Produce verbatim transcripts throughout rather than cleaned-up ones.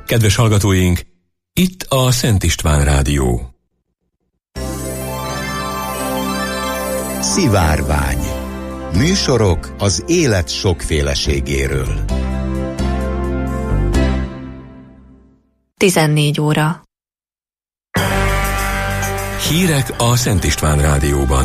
Kedves hallgatóink, itt a Szent István Rádió. Szivárvány. Műsorok az élet sokféleségéről. tizennégy óra. Hírek a Szent István Rádióban.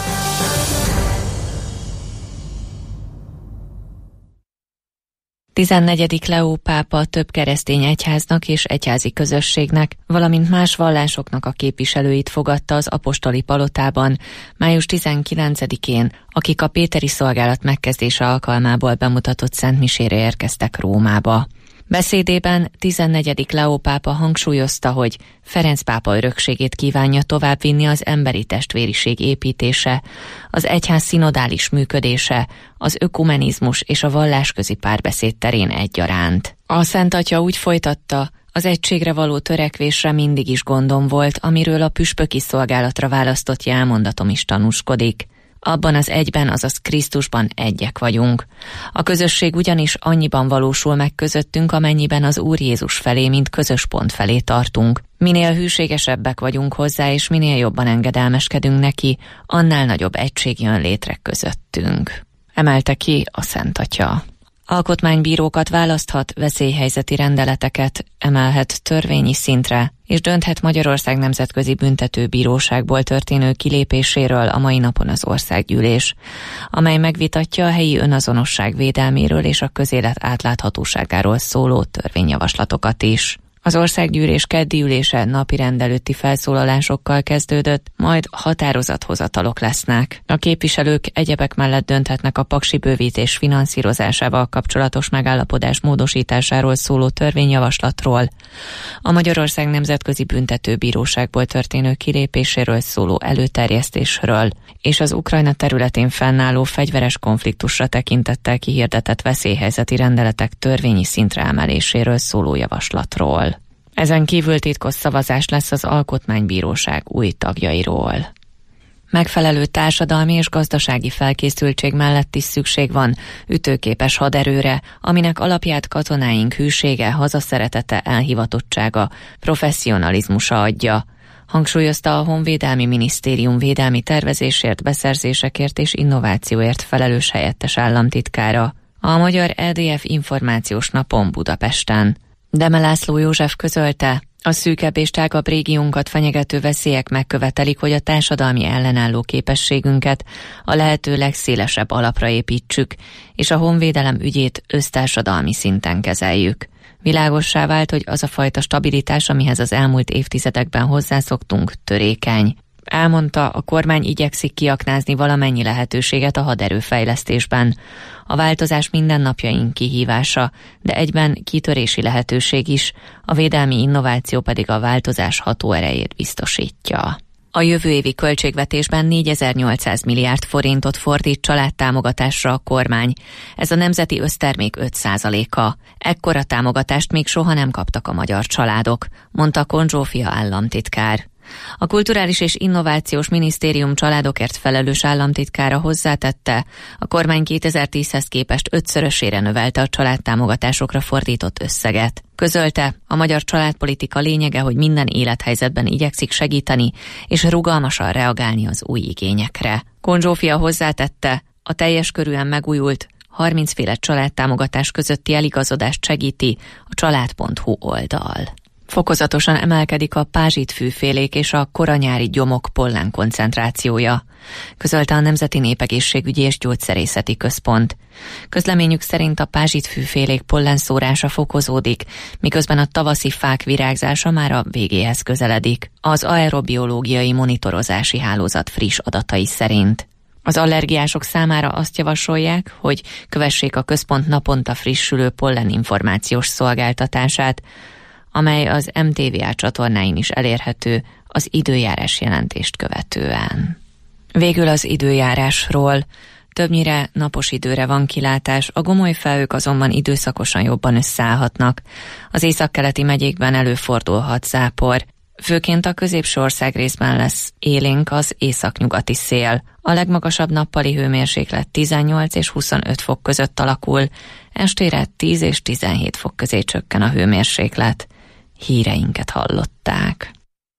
tizennegyedik Leó pápa több keresztény egyháznak és egyházi közösségnek, valamint más vallásoknak a képviselőit fogadta az apostoli palotában május tizenkilencedikén, akik a péteri szolgálat megkezdése alkalmából bemutatott szentmisére érkeztek Rómába. Beszédében tizennegyedik Leó pápa hangsúlyozta, hogy Ferenc pápa örökségét kívánja továbbvinni az emberi testvériség építése, az egyház szinodális működése, az ökumenizmus és a vallásközi párbeszéd terén egyaránt. A Szent Atya úgy folytatta, az egységre való törekvésre mindig is gondom volt, amiről a püspöki szolgálatra választott jelmondatom is tanúskodik. Abban az egyben, azaz Krisztusban egyek vagyunk. A közösség ugyanis annyiban valósul meg közöttünk, amennyiben az Úr Jézus felé, mint közös pont felé tartunk. Minél hűségesebbek vagyunk hozzá, és minél jobban engedelmeskedünk neki, annál nagyobb egység jön létre közöttünk. Emelte ki a Szent Atya. Alkotmánybírókat választhat, veszélyhelyzeti rendeleteket emelhet törvényi szintre, és dönthet Magyarország Nemzetközi Büntetőbíróságból történő kilépéséről a mai napon az Országgyűlés, amely megvitatja a helyi önazonosság védelméről és a közélet átláthatóságáról szóló törvényjavaslatokat is. Az Országgyűlés keddi ülése napirend előtti felszólalásokkal kezdődött, majd határozathozatalok lesznek. A képviselők egyebek mellett dönthetnek a paksi bővítés finanszírozásával kapcsolatos megállapodás módosításáról szóló törvényjavaslatról, a Magyarország Nemzetközi Büntetőbíróságból történő kilépéséről szóló előterjesztésről, és az Ukrajna területén fennálló fegyveres konfliktusra tekintettel kihirdetett veszélyhelyzeti rendeletek törvényi szintre emeléséről szóló javaslatról. Ezen kívül titkos szavazás lesz az Alkotmánybíróság új tagjairól. Megfelelő társadalmi és gazdasági felkészültség mellett is szükség van ütőképes haderőre, aminek alapját katonáink hűsége, hazaszeretete, elhivatottsága, professzionalizmusa adja, hangsúlyozta a Honvédelmi Minisztérium védelmi tervezésért, beszerzésekért és innovációért felelős helyettes államtitkára a Magyar é dé ef információs napon Budapesten. Deme László József közölte, a szűkebb és tágabb régiónkat fenyegető veszélyek megkövetelik, hogy a társadalmi ellenálló képességünket a lehető legszélesebb alapra építsük, és a honvédelem ügyét össztársadalmi szinten kezeljük. Világossá vált, hogy az a fajta stabilitás, amihez az elmúlt évtizedekben hozzászoktunk, törékeny. Elmondta, a kormány igyekszik kiaknázni valamennyi lehetőséget a haderőfejlesztésben. A változás mindennapjaink kihívása, de egyben kitörési lehetőség is, a védelmi innováció pedig a változás hatóerejét biztosítja. A jövő évi költségvetésben négyezer-nyolcszáz milliárd forintot fordít családtámogatásra a kormány. Ez a nemzeti össztermék öt százaléka. Ekkora támogatást még soha nem kaptak a magyar családok, mondta Kon Zsófia államtitkár. A Kulturális és Innovációs Minisztérium családokért felelős államtitkára hozzátette, a kormány kétezer-tízhez képest ötszörösére növelte a családtámogatásokra fordított összeget. Közölte, a magyar családpolitika lényege, hogy minden élethelyzetben igyekszik segíteni és rugalmasan reagálni az új igényekre. Kon Zsófia hozzátette, a teljes körűen megújult harminc féle családtámogatás közötti eligazodást segíti a család pont hu oldal. Fokozatosan emelkedik a pázsitfűfélék és a koranyári gyomok pollen koncentrációja, közölte a Nemzeti Népegészségügyi és Gyógyszerészeti Központ. Közleményük szerint a pázsitfűfélék pollenszórása fokozódik, miközben a tavaszi fák virágzása már a végéhez közeledik. Az aerobiológiai monitorozási hálózat friss adatai szerint. Az allergiások számára azt javasolják, hogy kövessék a központ naponta frissülő polleninformációs szolgáltatását, amely az em té vé á csatornáin is elérhető az időjárás jelentést követően. Végül az időjárásról. Többnyire napos időre van kilátás, a gomoly felhők azonban időszakosan jobban összeállhatnak. Az északkeleti megyékben előfordulhat zápor. Főként a középső országrészben lesz élénk az északnyugati szél. A legmagasabb nappali hőmérséklet tizennyolc és huszonöt fok között alakul, estére tíz és tizenhét fok közé csökken a hőmérséklet. Híreinket hallották.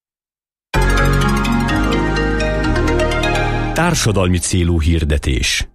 Társadalmi célú hirdetés.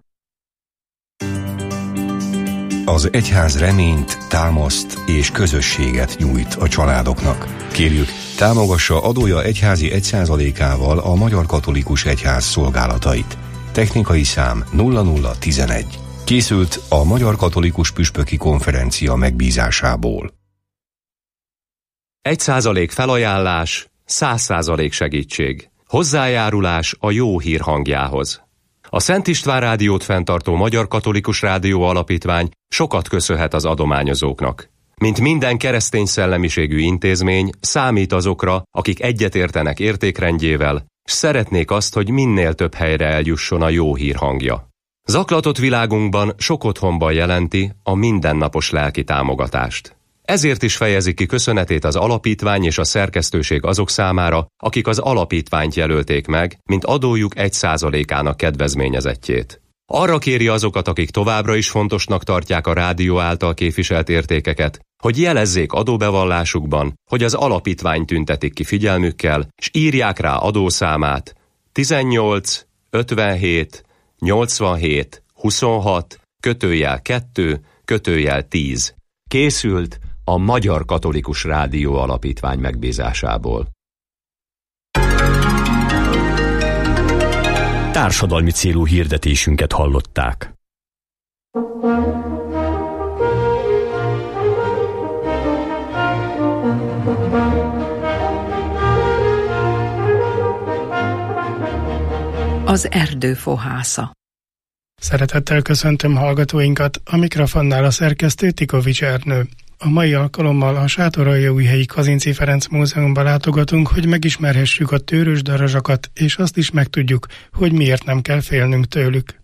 Az egyház reményt, támaszt és közösséget nyújt a családoknak. Kérjük, támogassa adója egyházi egy százalékával a Magyar Katolikus Egyház szolgálatait. Technikai szám nulla nulla tizenegy. Készült a Magyar Katolikus Püspöki Konferencia megbízásából. Egy százalék felajánlás, száz százalék segítség. Hozzájárulás a jó hír hangjához. A Szent István Rádiót fenntartó Magyar Katolikus Rádió Alapítvány sokat köszönhet az adományozóknak. Mint minden keresztény szellemiségű intézmény, számít azokra, akik egyetértenek értékrendjével, s szeretnék azt, hogy minél több helyre eljusson a jó hír hangja. Zaklatott világunkban sok otthonban jelenti a mindennapos lelki támogatást. Ezért is fejezi ki köszönetét az alapítvány és a szerkesztőség azok számára, akik az alapítványt jelölték meg, mint adójuk egy százalékának kedvezményezettjét. Arra kéri azokat, akik továbbra is fontosnak tartják a rádió által képviselt értékeket, hogy jelezzék adóbevallásukban, hogy az alapítvány tüntetik ki figyelmükkel, s írják rá adószámát tizennyolc ötvenhét nyolcvanhét huszonhat kötőjel kettő kötőjel tíz. Készült a Magyar Katolikus Rádió Alapítvány megbízásából. Társadalmi célú hirdetésünket hallották. Az erdő fohásza. Szeretettel köszöntöm hallgatóinkat, a mikrofonnál a szerkesztő Tikovics Ernő. A mai alkalommal a Sátoraljaújhelyi Kazinczy Ferenc Múzeumban látogatunk, hogy megismerhessük a tőrös darazsakat, és azt is megtudjuk, hogy miért nem kell félnünk tőlük.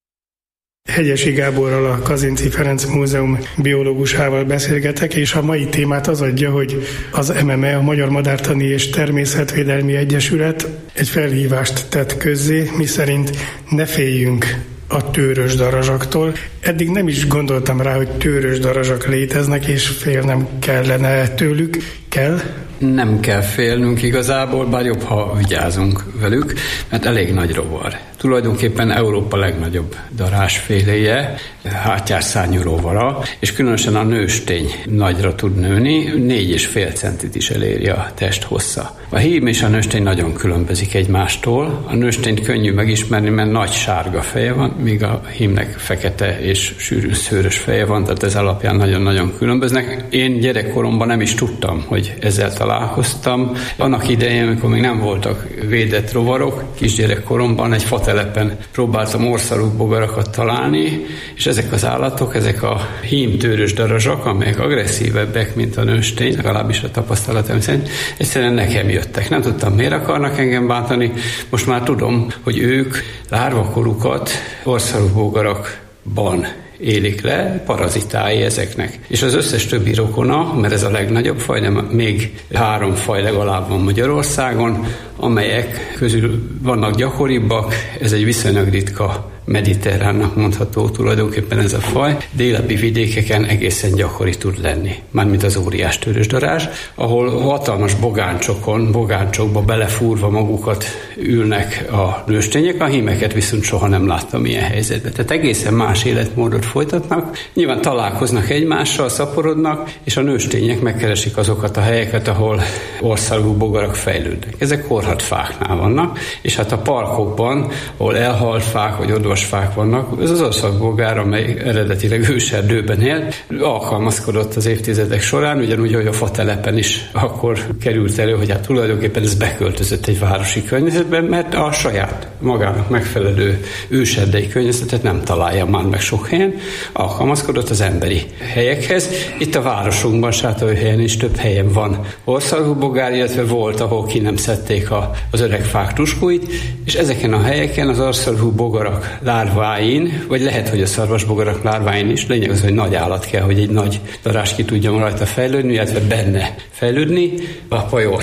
Hegyesi Gáborral, a Kazinczy Ferenc Múzeum biológusával beszélgetek, és a mai témát az adja, hogy az em em e, a Magyar Madártani és Természetvédelmi Egyesület egy felhívást tett közzé, miszerint ne féljünk a tőrös darazsaktól. Eddig nem is gondoltam rá, hogy tőrös darazsak léteznek, és félnem kellene tőlük. Kell? Nem kell félnünk igazából, bár jobb, ha vigyázunk velük, mert elég nagy rovar. Tulajdonképpen Európa legnagyobb darázsféléje, háttyárszárnyú rovara, és különösen a nőstény nagyra tud nőni, négy és fél centit is eléri a test hossza. A hím és a nőstény nagyon különbözik egymástól. A nőstényt könnyű megismerni, mert nagy sárga feje van, míg a hímnek fekete és sűrű szőrös feje van, tehát ez alapján nagyon-nagyon különböznek. Én gyerekkoromban nem is tudtam, hogy ezzel találkoztam. Annak idején, amikor még nem voltak védett rovarok, kisgyerekkoromban egy fatelepen próbáltam orszarú bogarakat találni, és ezek az állatok, ezek a hímtőrös darazsak, amelyek agresszívebbek, mint a nőstény, legalábbis a tapasztalatom szerint, egyszerűen nekem jöttek. Nem tudtam, miért akarnak engem bántani. Most már tudom, hogy ők lárvakorukat orszarú bogarakban élik le, parazitái ezeknek. És az összes többi rokona, mert ez a legnagyobb faj, de még három faj legalább van Magyarországon, amelyek közül vannak gyakoribbak, ez egy viszonylag ritka mediterránnak mondható tulajdonképpen ez a faj. Délebbi vidékeken egészen gyakori tud lenni, mármint az óriás tőrös darázs, ahol hatalmas bogáncsokon, bogáncsokba belefúrva magukat ülnek a nőstények, a hímeket viszont soha nem láttam ilyen helyzetben. Tehát egészen más életmódot folytatnak, nyilván találkoznak egymással, szaporodnak, és a nőstények megkeresik azokat a helyeket, ahol orszarvú bogarak fejlődnek. Ezek korhatfáknál vannak, és hát a parkokban, ahol elhalt fák vagy odvasfák vannak, ez az orszarvúbogár, amely eredetileg őserdőben élt, alkalmazkodott az évtizedek során, ugyanúgy, hogy a fatelepen is akkor került elő, hogy hát tulajdonképpen ez beköltözött egy városi környezetben, mert a saját magának megfelelő őserdei környezetet nem találja már meg sok helyen, alkalmazkodott az emberi helyekhez. Itt a városunkban, Sátoraljaújhelyen is több helyen van orszarvúbogár, illetve volt, ahol ki nem szedték a, az öreg fák tuskóit, és ezeken a helyeken az orszarvúbogarak lárváin, vagy lehet, hogy a szarvasbogarak lárváin is, lényeg az, hogy nagy állat kell, hogy egy nagy darázs ki tudjon rajta fejlődni, illetve benne fejlődni, a pajort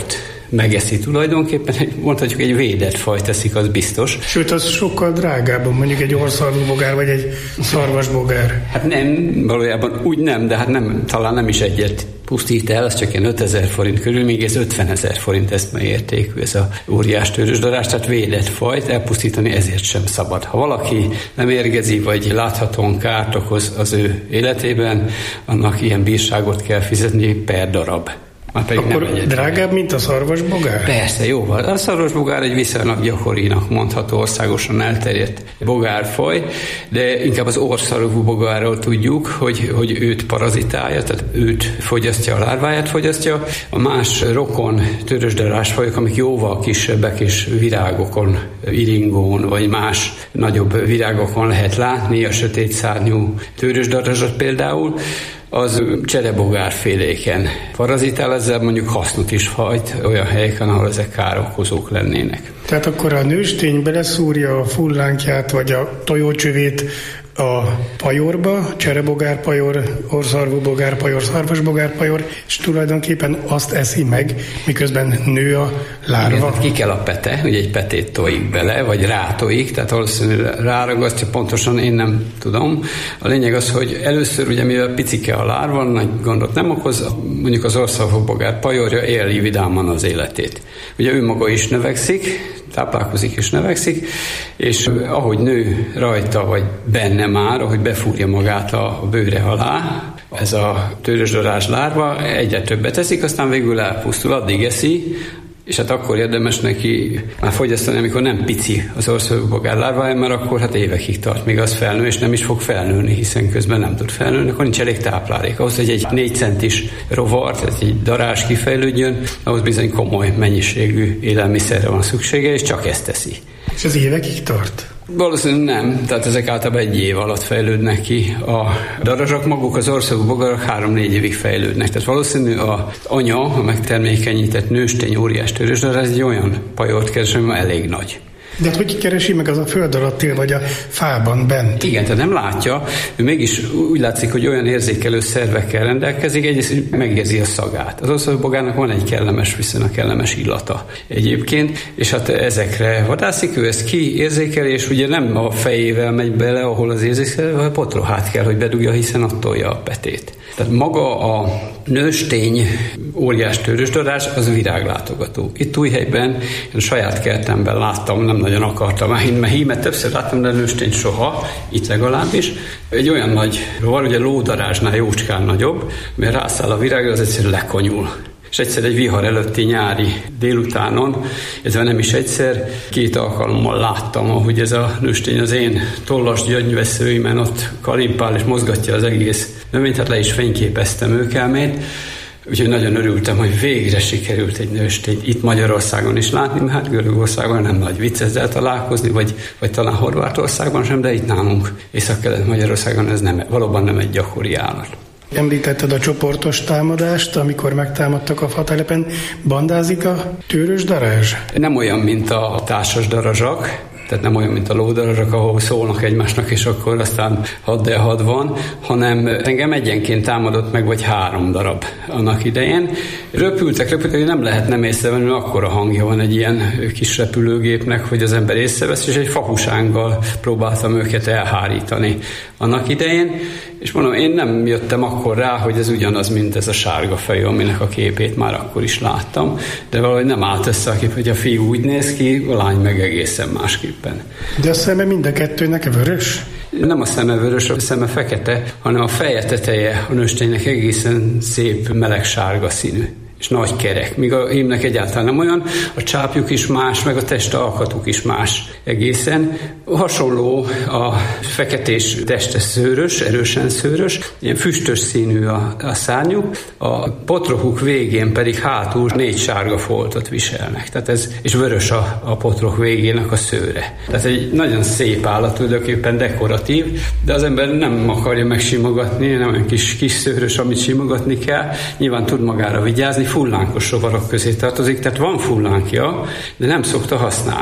megeszi tulajdonképpen, mondhatjuk egy védett fajt eszik, az biztos. Sőt, az sokkal drágább, mondjuk egy orrszarvúbogár, vagy egy szarvasbogár. Hát nem, valójában úgy nem, de hát nem, talán nem is egyet pusztít el, az csak ilyen ötezer forint körül, még ez ötvenezer forint eszme értékű, ez a óriás tőrösdarás, tehát védett fajt elpusztítani ezért sem szabad. Ha valaki nem érgezi, vagy láthatóan kárt okoz az ő életében, annak ilyen bírságot kell fizetni per darab. Akkor drágább, mint a szarvasbogár? Persze, jóval. A szarvasbogár egy viszonylag gyakorinak mondható, országosan elterjedt bogárfaj, de inkább az orrszarvú bogárról tudjuk, hogy, hogy őt parazitálja, tehát őt fogyasztja, a lárváját fogyasztja. A más rokon tőrösdarás fajok, amik jóval kisebbek és virágokon, iringón, vagy más nagyobb virágokon lehet látni, a sötét szárnyú tőrösdarazsat például, az cserebogárféléken parazitál, ezzel mondjuk hasznot is hajt olyan helyeken, ahol ezek károkozók lennének. Tehát akkor a nőstény beleszúrja a fullánkját, vagy a tojócsövét a pajorba, cserebogárpajor, orrszarvúbogárpajor, szarvasbogárpajor, és tulajdonképpen azt eszi meg, miközben nő a lárva. Igen, ki kell a pete, ugye egy petét tojik bele, vagy rátojik, tehát valószínűleg ráragasztja, pontosan én nem tudom. A lényeg az, hogy először ugye mivel picike a lárva, nagy gondot nem okoz, mondjuk az orrszarvúbogárpajorja éli vidáman az életét. Ugye ő maga is növekszik, táplálkozik és növekszik, és ahogy nő rajta, vagy benne már, ahogy befúrja magát a bőre alá, ez a tőrösdarás lárva egyre többet eszik, aztán végül elpusztul, addig eszi, és hát akkor érdemes neki már fogyasztani, amikor nem pici az orrszarvúbogár lárvája, mert akkor hát évekig tart, még az felnő, és nem is fog felnőni, hiszen közben nem tud felnőni, akkor nincs elég táplálék. Ahhoz, hogy egy négy centis rovar, tehát egy darázs kifejlődjön, ahhoz bizony komoly mennyiségű élelmiszerre van szüksége, és csak ezt teszi. És az évekig tart? Valószínűleg nem, tehát ezek általában egy év alatt fejlődnek ki. A darazsak maguk, az orrszarvúbogarak három-négy évig fejlődnek. Tehát valószínű az anya, a megtermékenyített nőstény óriás tőrösdarás egy olyan pajort keres, ami elég nagy. De hát hogy keresi meg az a föld alattil, vagy a fában bent? Igen, tehát nem látja, ő mégis úgy látszik, hogy olyan érzékelő szervekkel rendelkezik, egyrészt megérzi a szagát. Az orrszarvúbogárnak van egy kellemes, viszonylag kellemes illata egyébként, és hát ezekre vadászik, ő ezt kiérzékeli, és ugye nem a fejével megy bele, ahol az érzékelő, hanem a potrohát kell, hogy bedugja, hiszen ott tolja a petét. Tehát maga a nőstény óriás tőrösdarás az viráglátogató. Itt Újhelyben, én a saját kertemben láttam, nem nagyon akartam, mert hímet többször láttam, de nőstény soha, itt legalábbis. Egy olyan nagy rovar, ugye lódarázsnál jócskán nagyobb, mert rászáll a virágra, az egyszerűen lekonyul. És egyszer egy vihar előtti nyári délutánon, illetve nem is egyszer, két alkalommal láttam, ahogy ez a nőstény az én tollas gyöngyveszőimen ott kalimpál és mozgatja az egész növényt, hát le is fényképeztem őkelmét. Úgyhogy nagyon örültem, hogy végre sikerült egy nőstényt itt Magyarországon is látni, mert hát Görögországban nem nagy vicc ezzel találkozni, vagy, vagy talán Horvátországban sem, de itt nálunk Észak-Kelet-Magyarországon ez nem, valóban nem egy gyakori állat. Említetted a csoportos támadást, amikor megtámadtak a fatelepen. Bandázik a tőrösdarázs? Nem olyan, mint a társas darazsak, tehát nem olyan, mint a lódarazsak, ahol szólnak egymásnak, és akkor aztán had de had van, hanem engem egyenként támadott meg, vagy három darab annak idején. Röpültek, röpültek, hogy nem lehet nem észrevenni, mert akkora hangja van egy ilyen kis repülőgépnek, hogy az ember észrevesz, és egy fahusánggal próbáltam őket elhárítani annak idején, és mondom, én nem jöttem akkor rá, hogy ez ugyanaz, mint ez a sárga fejű, aminek a képét már akkor is láttam, de valahogy nem állt össze a kép, hogy a fiú úgy néz ki, a lány meg egészen másképpen. De a szeme mind a kettőnek vörös? Nem a szeme vörös, a szeme fekete, hanem a feje teteje a nősténynek egészen szép, meleg sárga színű. És nagy kerek, míg a hímnek egyáltalán nem olyan, a csápjuk is más, meg a test alkatuk is más egészen. Hasonló a feketés teste szőrös, erősen szőrös, ilyen füstös színű a, a szárnyuk, a potrohuk végén pedig hátul négy sárga foltot viselnek, tehát ez, és vörös a, a potroh végének a szőre. Tehát egy nagyon szép állat, tulajdonképpen dekoratív, de az ember nem akarja megsimogatni, nem olyan kis, kis szőrös, amit simogatni kell, nyilván tud magára vigyázni, fullánkos rovarok közé tartozik, tehát van fullánkja, de nem szokta használni.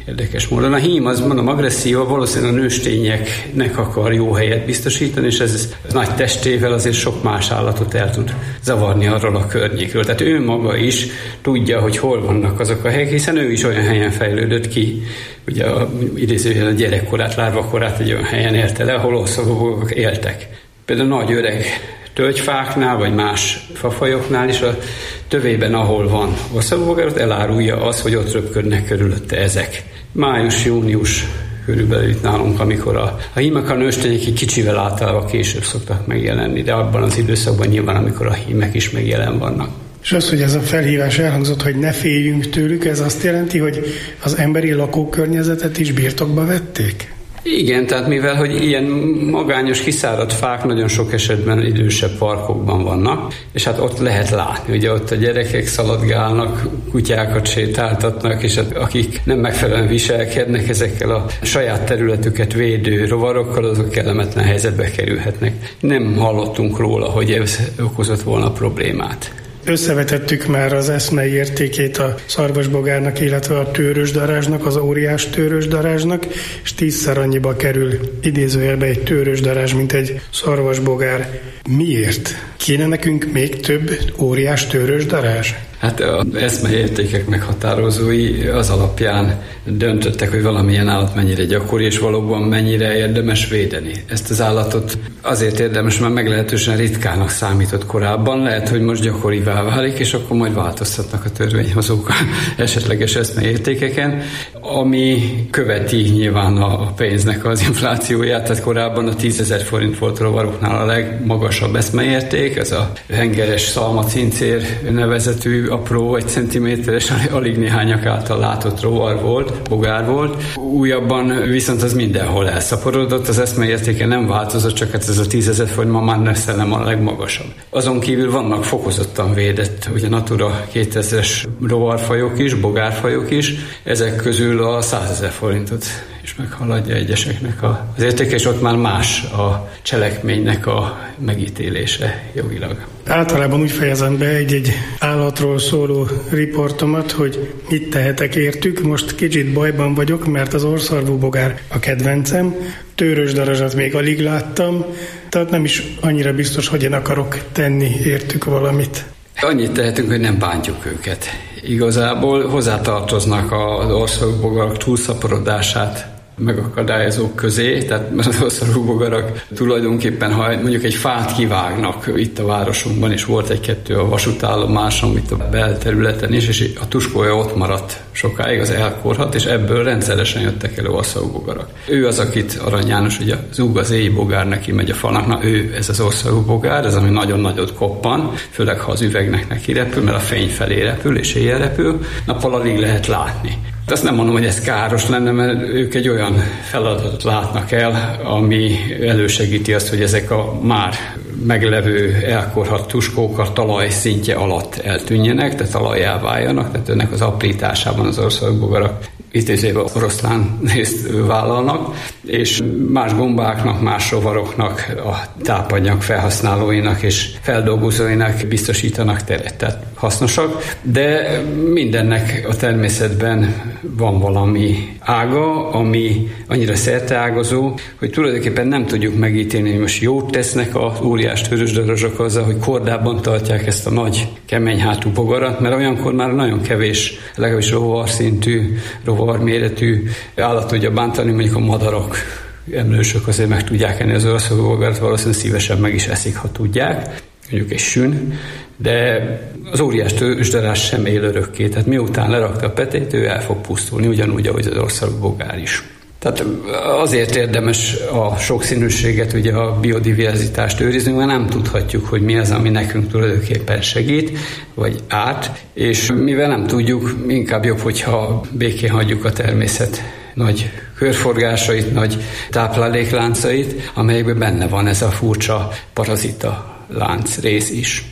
érdekes módon. A hím, az mondom, agresszió, valószínűleg a nőstényeknek akar jó helyet biztosítani, és ez nagy testével azért sok más állatot el tud zavarni arról a környékről. Tehát ő maga is tudja, hogy hol vannak azok a helyek, hiszen ő is olyan helyen fejlődött ki, ugye a, idézőjelben a gyerekkorát, lárvakorát egy olyan helyen élte le, ahol orszagúbogárok éltek. Például nagy öreg tölgyfáknál, vagy más fafajoknál is a tövében, ahol van orszagúbogár, elárulja az, hogy ott röpködnek körülötte ezek. Május-június körülbelül itt nálunk, amikor a, a hímek, a nőstények kicsivel általában később szoktak megjelenni, de abban az időszakban nyilván, amikor a hímek is megjelen vannak. És az, hogy ez a felhívás elhangzott, hogy ne féljünk tőlük, ez azt jelenti, hogy az emberi lakókörnyezetet is birtokba vették? Igen, tehát mivel, hogy ilyen magányos, kiszáradt fák nagyon sok esetben idősebb parkokban vannak, és hát ott lehet látni, ugye ott a gyerekek szaladgálnak, kutyákat sétáltatnak, és hát akik nem megfelelően viselkednek ezekkel a saját területüket védő rovarokkal, azok kellemetlen helyzetbe kerülhetnek. Nem hallottunk róla, hogy ez okozott volna problémát. Összevetettük már az eszmei értékét a szarvasbogárnak, illetve a tőrösdarázsnak, az óriás tőrösdarázsnak, és tízszer annyiba kerül idézőjelbe egy tőrösdarázs, mint egy szarvasbogár. Miért? Kéne nekünk még több óriás tőrösdarázs? Hát az eszmei értékek meghatározói az alapján döntöttek, hogy valamilyen állat mennyire gyakori, és valóban mennyire érdemes védeni. Ezt az állatot azért érdemes, mert meglehetősen ritkának számított korábban, lehet, hogy most gyakorivá válik, és akkor majd változtatnak a törvényhozók esetleges eszmei értékeken, ami követi nyilván a pénznek az inflációját, tehát korábban a tízezer forint volt rovaroknál a legmagasabb eszmei érték, ez a hengeres szalmacincér nevezetű apró, egy centiméteres, alig néhányak által látott rovar volt, bogár volt. Újabban viszont az mindenhol elszaporodott, az eszmei értéke nem változott, csak hát ez a tízezer forint ma már nem a legmagasabb. Azon kívül vannak fokozottan védett, ugye Natura kétezres rovarfajok is, bogárfajok is, ezek közül a százezer forintot is meghaladja egyeseknek az értéke, és ott már más a cselekménynek a megítélése jogilag. Általában úgy fejezem be egy-egy állatról szóló riportomat, hogy mit tehetek értük. Most kicsit bajban vagyok, mert az orrszarvúbogár a kedvencem, tőrösdarazsat még alig láttam, tehát nem is annyira biztos, hogy én akarok tenni értük valamit. Annyit tehetünk, hogy nem bántjuk őket. Igazából hozzátartoznak az orrszarvúbogarak túlszaporodását megakadályozók közé, tehát az orrszarvúbogarak tulajdonképpen, ha mondjuk egy fát kivágnak itt a városunkban, és volt egy-kettő a vasútállomáson, itt a belterületen is, és a tuskója ott maradt sokáig, az elkorhat, és ebből rendszeresen jöttek elő orrszarvúbogarak. Ő az, akit Arany János, ugye zúg az éji bogár, neki megy a falnak, na ő ez az orrszarvúbogár, ez ami nagyon nagyot koppan, főleg ha az üvegnek neki repül, mert a fény felé repül, és éjjel repül, nappal alig lehet látni. De azt nem mondom, hogy ez káros lenne, mert ők egy olyan feladatot látnak el, ami elősegíti azt, hogy ezek a már meglevő elkorhadt tuskók a talaj szintje alatt eltűnjenek, tehát talajjá váljanak, tehát ennek az aprításában az orrszarvúbogarak idézőjelben oroszlán részt vállalnak, és más gombáknak, más rovaroknak, a tápanyag felhasználóinak és feldolgozóinak biztosítanak teret, tehát hasznosak, de mindennek a természetben van valami ága, ami annyira szerteágazó, hogy tulajdonképpen nem tudjuk megítélni, hogy most jót tesznek az óriás tőrösdarazsak azzal, hogy kordában tartják ezt a nagy, kemény hátú bogarat, mert olyankor már nagyon kevés, legalábbis rovarszintű, rovarméretű állat tudja bántani, mondjuk a madarak, emlősök azért meg tudják enni az orrszarvúbogarat, valószínűleg szívesen meg is eszik, ha tudják, mondjuk egy sün, de az óriás tőrösdarázs sem él örökké, tehát miután lerakta a petét, ő el fog pusztulni, ugyanúgy, ahogy az orrszarvúbogár is. Tehát azért érdemes a sokszínűséget, ugye a biodiverzitást őrizni, mert nem tudhatjuk, hogy mi az, ami nekünk tulajdonképpen segít, vagy árt, és mivel nem tudjuk, inkább jobb, hogyha békén hagyjuk a természet nagy körforgásait, nagy táplálékláncait, amelyekben benne van ez a furcsa parazita lánc rész is.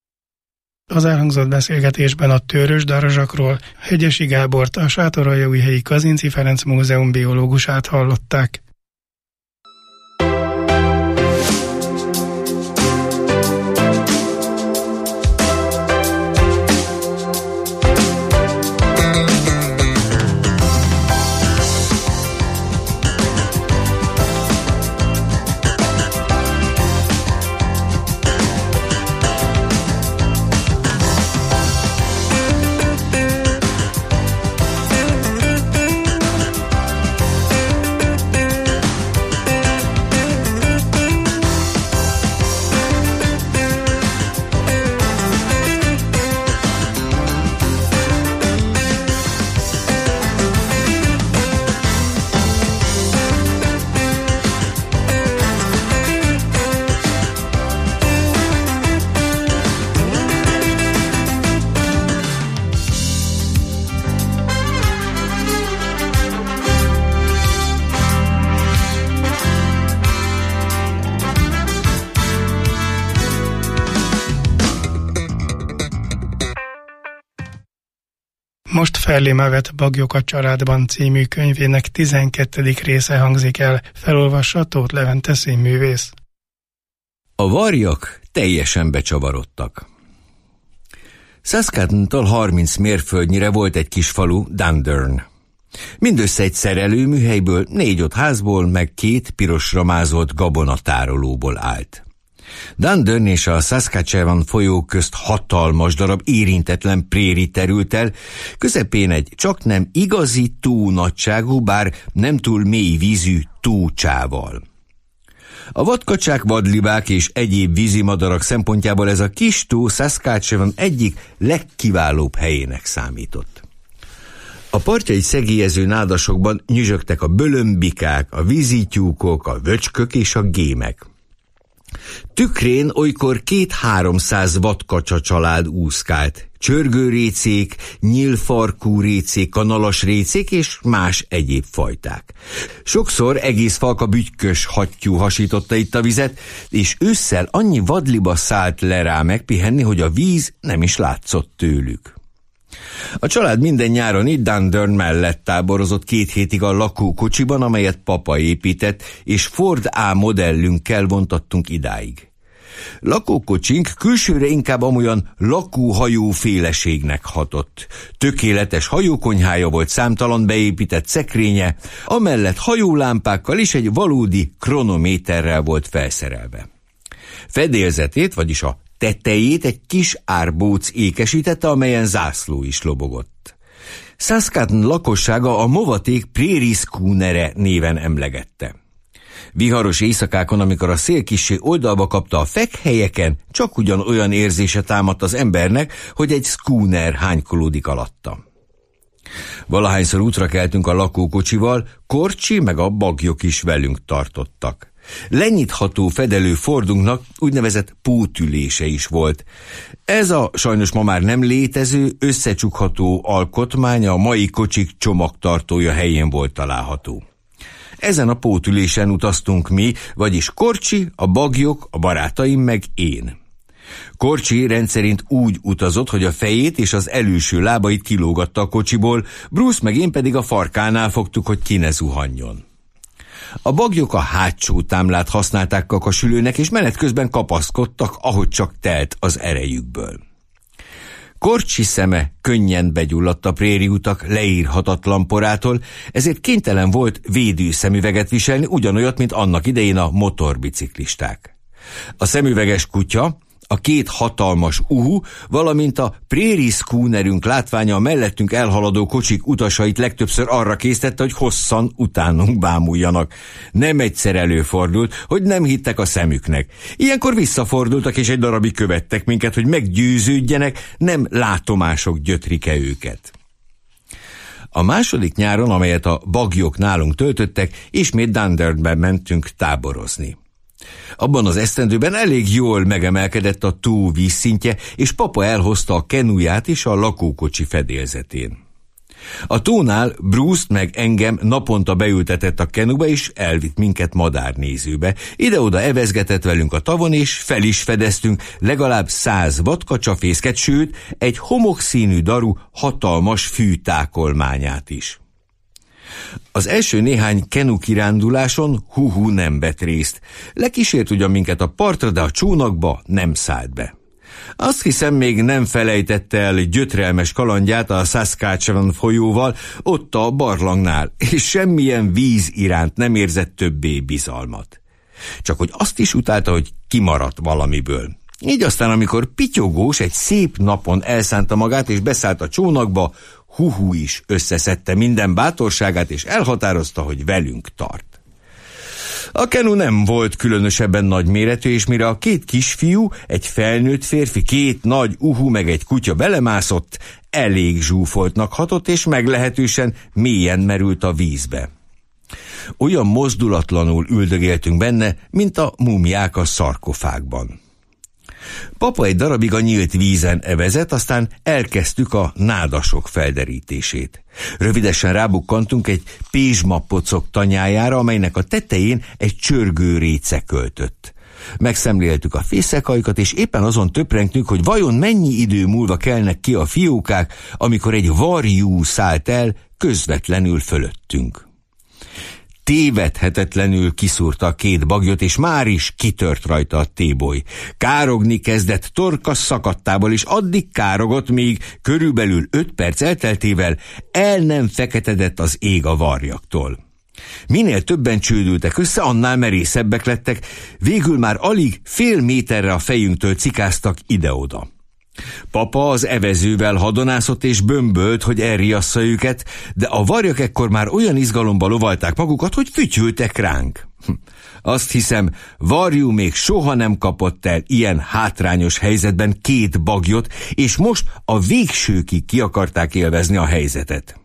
Az elhangzott beszélgetésben a tőrösdarazsakról Hegyesi Gábort, a Sátoraljaújhelyi Kazinczy Ferenc Múzeum biológusát hallották. Most Ferlémevet Baglyok családban című könyvének tizenkettedik része hangzik el, felolvassa Tóth Levente színművész. A varjak teljesen becsavarodtak. Saskatontól harminc mérföldnyire volt egy kis falu, Dundurn. Mindössze egy szerelőműhelyből, négy-öt házból, meg két pirosra mázolt gabonatárolóból állt. Dundurn és a Saskatchewan folyó közt hatalmas darab érintetlen préri terült el, közepén egy csaknem igazi tó nagyságú, bár nem túl mély vízű tócsával. A vadkacsák, vadlibák és egyéb vízimadarak szempontjából ez a kis tó Saskatchewan egyik legkiválóbb helyének számított. A partjai szegélyező nádasokban nyüzsögtek a bölömbikák, a vízityúkok, a vöcskök és a gémek. Tükrén olykor két-háromszáz vadkacsa család úszkált, csörgőrécék, nyílfarkú récék, kanalas récék és más egyéb fajták. Sokszor egész falka bütykös hattyú hasította itt a vizet, és ősszel annyi vadliba szállt le rá megpihenni, hogy a víz nem is látszott tőlük. A család minden nyáron itt Dundurn mellett táborozott két hétig a lakókocsiban, amelyet papa épített, és Ford A modellünkkel vontattunk idáig. Lakókocsink külsőre inkább amolyan lakóhajó féleségnek hatott. Tökéletes hajókonyhája volt, számtalan beépített szekrénye, amellett hajólámpákkal és egy valódi kronométerrel volt felszerelve. Fedélzetét, vagyis a tetejét egy kis árbóc ékesítette, amelyen zászló is lobogott. Saskatoon lakossága a movaték Prairie Schoonere néven emlegette. Viharos éjszakákon, amikor a szél kissé oldalba kapta a fekhelyeken, csak ugyan olyan érzése támadt az embernek, hogy egy schooner hánykolódik alatta. Valahányszor útra keltünk a lakókocsival, Korcsi meg a Baglyok is velünk tartottak. Lenyitható fedelő Fordunknak úgynevezett pótülése is volt. Ez a sajnos ma már nem létező, összecsukható alkotmány a mai kocsik csomagtartója helyén volt található. Ezen a pótülésen utaztunk mi, vagyis Korcsi, a Baglyok, a barátaim meg én. Korcsi rendszerint úgy utazott, hogy a fejét és az előső lábait kilógatta a kocsiból, Bruce meg én pedig a farkánál fogtuk, hogy ki ne zuhanjon. A Baglyok a hátsó támlát használták kakasülőnek, és menet közben kapaszkodtak, ahogy csak telt az erejükből. Korcsi szeme könnyen begyulladt a prériutak leírhatatlan porától, ezért kénytelen volt védőszemüveget viselni, ugyanolyat, mint annak idején a motorbiciklisták. A szemüveges kutya, a két hatalmas uhu, valamint a Prairie Schoonerünk látványa a mellettünk elhaladó kocsik utasait legtöbbször arra késztette, hogy hosszan utánunk bámuljanak. Nem egyszer előfordult, hogy nem hittek a szemüknek. Ilyenkor visszafordultak, és egy darabig követtek minket, hogy meggyőződjenek, nem látomások gyötrik-e őket. A második nyáron, amelyet a Baglyok nálunk töltöttek, ismét Dundurnben mentünk táborozni. Abban az esztendőben elég jól megemelkedett a tó vízszintje, és papa elhozta a kenuját is a lakókocsi fedélzetén. A tónál Bruce-t meg engem naponta beültetett a kenuba, és elvitt minket madárnézőbe. Ide-oda evezgetett velünk a tavon, és fel is fedeztünk legalább száz vadkacsafészket, sőt, egy homokszínű daru hatalmas fűtákolmányát is. Az első néhány kenu kiránduláson Huhu nem vett részt. Lekísért ugyan minket a partra, de a csónakba nem szállt be. Azt hiszem, még nem felejtette el gyötrelmes kalandját a Saskatchewan folyóval, ott a barlangnál, és semmilyen víz iránt nem érzett többé bizalmat. Csak hogy azt is utálta, hogy kimaradt valamiből. Így aztán, amikor pityogós egy szép napon elszánta magát és beszállt a csónakba, Huhu is összeszedte minden bátorságát, és elhatározta, hogy velünk tart. A kenu nem volt különösebben nagyméretű, és mire a két kisfiú, egy felnőtt férfi, két nagy uhu meg egy kutya belemászott, elég zsúfoltnak hatott, és meglehetősen mélyen merült a vízbe. Olyan mozdulatlanul üldögéltünk benne, mint a múmiák a szarkofágban. Papa egy darabig a nyílt vízen evezett, aztán elkezdtük a nádasok felderítését. Rövidesen rábukkantunk egy pézsmapocok tanyájára, amelynek a tetején egy csörgő réce költött. Megszemléltük a fészekajkat, és éppen azon töprengtünk, hogy vajon mennyi idő múlva kelnek ki a fiókák, amikor egy varjú szállt el közvetlenül fölöttünk. Tévedhetetlenül kiszúrta a két bagyot, és már is kitört rajta a téboly. Károgni kezdett torka szakadtából, és addig károgott, míg körülbelül öt perc elteltével el nem feketedett az ég a varjaktól. Minél többen csődültek össze, annál merészebbek lettek, végül már alig fél méterre a fejünktől cikáztak ide-oda. Papa az evezővel hadonászott és bömbölt, hogy elriassza őket, de a varjak ekkor már olyan izgalomba lovalták magukat, hogy fütyültek ránk. Azt hiszem, varjú még soha nem kapott el ilyen hátrányos helyzetben két bagyot, és most a végsőkig ki akarták élvezni a helyzetet.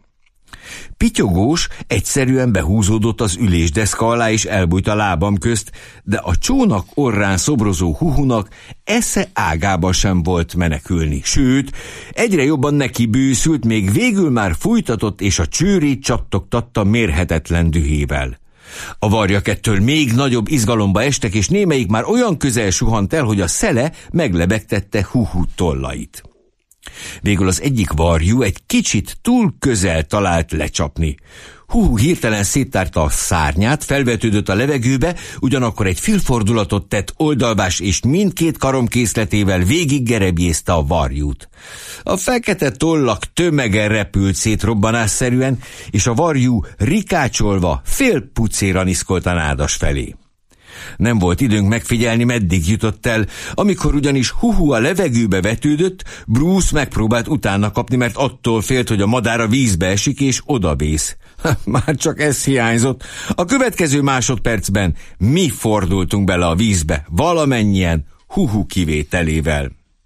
Pityogós egyszerűen behúzódott az ülésdeszka alá, és elbújt a lábam közt, de a csónak orrán szobrozó Huhunak esze ágába sem volt menekülni. Sőt, egyre jobban neki bűszült, még végül már fújtatott, és a csőrét csattogtatta mérhetetlen dühével. A varjak ettől még nagyobb izgalomba estek, és némelyik már olyan közel suhant el, hogy a szele meglebegtette Huhu tollait. Végül az egyik varjú egy kicsit túl közel talált lecsapni. Huhu hirtelen széttárta a szárnyát, felvetődött a levegőbe, ugyanakkor egy félfordulatot tett oldalvás, és mindkét karomkészletével végig gerebjézte a varjút. A fekete tollak tömege repült szét robbanásszerűen, és a varjú rikácsolva fél pucéra niszkolt a nádas felé. Nem volt időnk megfigyelni, meddig jutott el. Amikor ugyanis Huhu a levegőbe vetődött, Bruce megpróbált utána kapni, mert attól félt, hogy a madár a vízbe esik és odavész. Már csak ez hiányzott. A következő másodpercben mi fordultunk bele a vízbe, valamennyien, Huhu kivételével.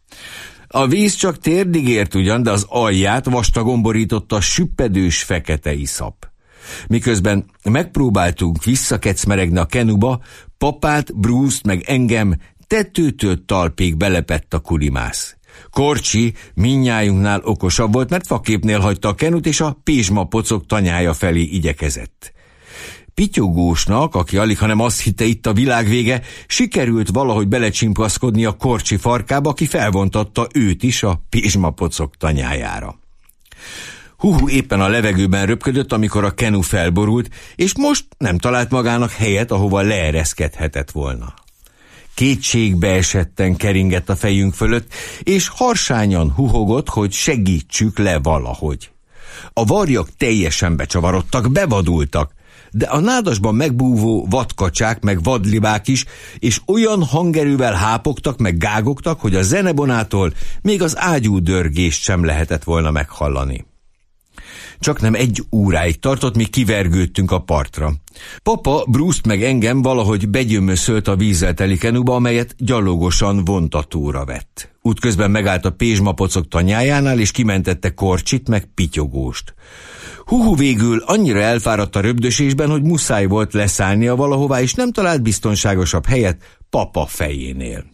A víz csak térdig ért ugyan, de az alját vastagon borította süppedős fekete iszap. Miközben megpróbáltunk visszakecmeregni a kenuba, papát, Bruce-t meg engem tetőtől talpig belepett a kurimász. Korcsi mindnyájunknál okosabb volt, mert faképnél hagyta a kenut, és a pézsmapocok tanyája felé igyekezett. Pityogósnak, aki alig, hanem azt hitte, itt a világ vége, sikerült valahogy belecsimpaszkodni a Korcsi farkába, aki felvontatta őt is a pézsmapocok tanyájára. Huhu éppen a levegőben röpködött, amikor a kenu felborult, és most nem talált magának helyet, ahova leereszkedhetett volna. Kétségbe esetten keringett a fejünk fölött, és harsányan huhogott, hogy segítsük le valahogy. A varjak teljesen becsavarodtak, bevadultak, de a nádasban megbúvó vadkacsák meg vadlibák is, és olyan hangerővel hápogtak meg gágogtak, hogy a zenebonától még az ágyú dörgést sem lehetett volna meghallani. Csaknem egy óráig tartott, míg kivergődtünk a partra. Papa Bruce-t meg engem valahogy begyömöszölt a vízzel teli kenuba, amelyet gyalogosan vontatóra vett. Útközben megállt a pézsmapocok tanyájánál, és kimentette Korcsit meg Pityogóst. Huhu végül annyira elfáradt a röbdösésben, hogy muszáj volt leszállnia valahová, és nem talált biztonságosabb helyet papa fejénél.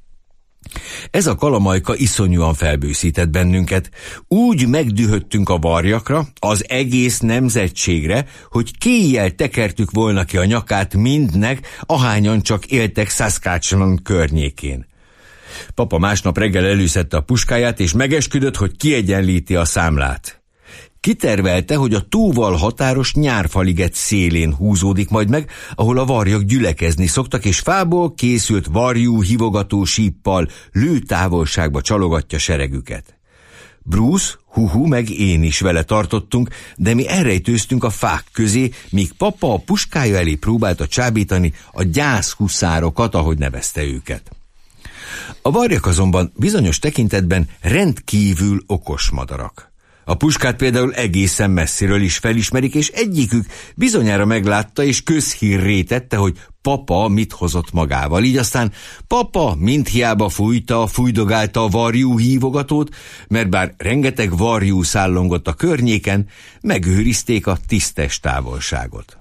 Ez a kalamajka iszonyúan felbőszített bennünket. Úgy megdühöttünk a varjakra, az egész nemzetségre, hogy kéjjel tekertük volna ki a nyakát mindnek, ahányan csak éltek Saskatchewan környékén. Papa másnap reggel előszedte a puskáját, és megesküdött, hogy kiegyenlíti a számlát. Kitervelte, hogy a tóval határos Nyárfaliget szélén húzódik majd meg, ahol a varjak gyülekezni szoktak, és fából készült varjú hívogató síppal lőtávolságba csalogatja seregüket. Bruce, Huhu meg én is vele tartottunk, de mi elrejtőztünk a fák közé, míg papa a puskája elé próbálta csábítani a gyászhuszárokat, ahogy nevezte őket. A varjak azonban bizonyos tekintetben rendkívül okos madarak. A puskát például egészen messziről is felismerik, és egyikük bizonyára meglátta és közhírré tette, hogy papa mit hozott magával. Így aztán papa mindhiába fújta, fújdogálta a varjú hívogatót, mert bár rengeteg varjú szállongott a környéken, megőrizték a tisztes távolságot.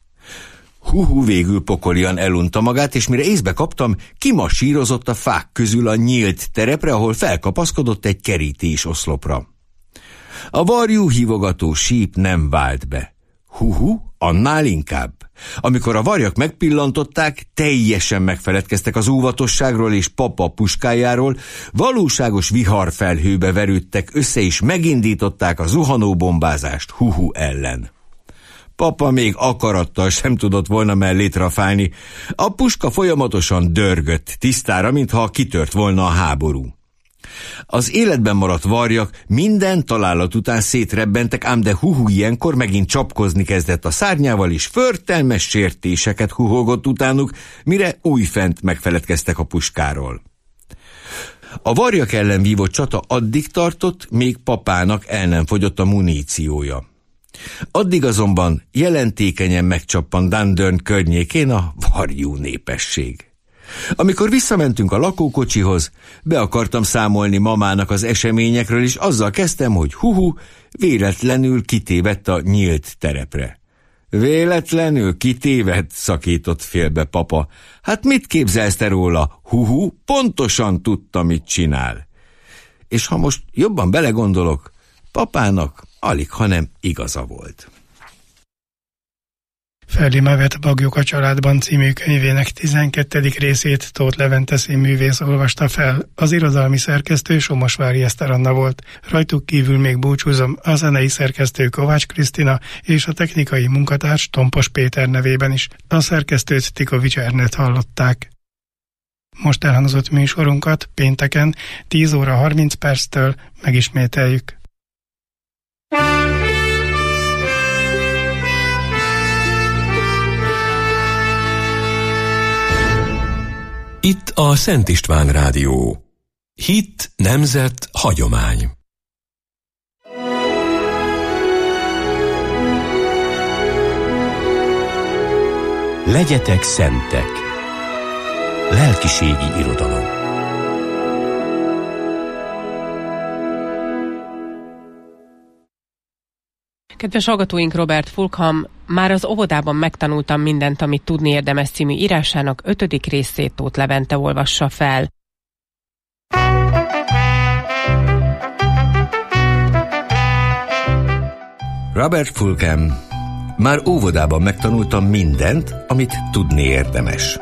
Huhu végül pokolian elunta magát, és mire észbe kaptam, kimasírozott a fák közül a nyílt terepre, ahol felkapaszkodott egy kerítés oszlopra. A varjú hívogató síp nem vált be. Huhu, annál inkább. Amikor a varjak megpillantották, teljesen megfeledkeztek az óvatosságról és papa puskájáról, valóságos viharfelhőbe verődtek össze, és megindították a zuhanó bombázást Huhu ellen. Papa még akarattal sem tudott volna mellé trafálni. A puska folyamatosan dörgött tisztára, mintha kitört volna a háború. Az életben maradt varjak minden találat után szétrebbentek, ám de Huhu ilyenkor megint csapkozni kezdett a szárnyával, és förtelmes sértéseket huhogott utánuk, mire újfent megfeledkeztek a puskáról. A varjak ellen vívott csata addig tartott, míg papának el nem fogyott a muníciója. Addig azonban jelentékenyen megcsappant Dundurn környékén a varjú népesség. Amikor visszamentünk a lakókocsihoz, be akartam számolni mamának az eseményekről, és azzal kezdtem, hogy Huhu véletlenül kitévedt a nyílt terepre. Véletlenül kitévedt, szakított félbe papa. Hát mit képzelsz te róla? Huhu pontosan tudta, mit csinál. És ha most jobban belegondolok, papának alig, hanem igaza volt. Ferdimávet Bagyok a családban című könyvének tizenkettedik részét Tóth Levente színművész olvasta fel. Az irodalmi szerkesztő Somosvári Eszter Anna volt. Rajtuk kívül még búcsúzom a zenei szerkesztő Kovács Krisztina és a technikai munkatárs Tompos Péter nevében is. A szerkesztőt Tikovics Ernőt hallották. Most elhangzott műsorunkat pénteken tíz óra harminc perctől megismételjük. Itt a Szent István Rádió. Hit, nemzet, hagyomány. Legyetek szentek. Lelkiségi irodalom. Kedves hallgatóink, Robert Fulkham már az óvodában megtanultam mindent, amit tudni érdemes című írásának ötödik részét Tóth Levente olvassa fel. Robert Fulkham, már óvodában megtanultam mindent, amit tudni érdemes.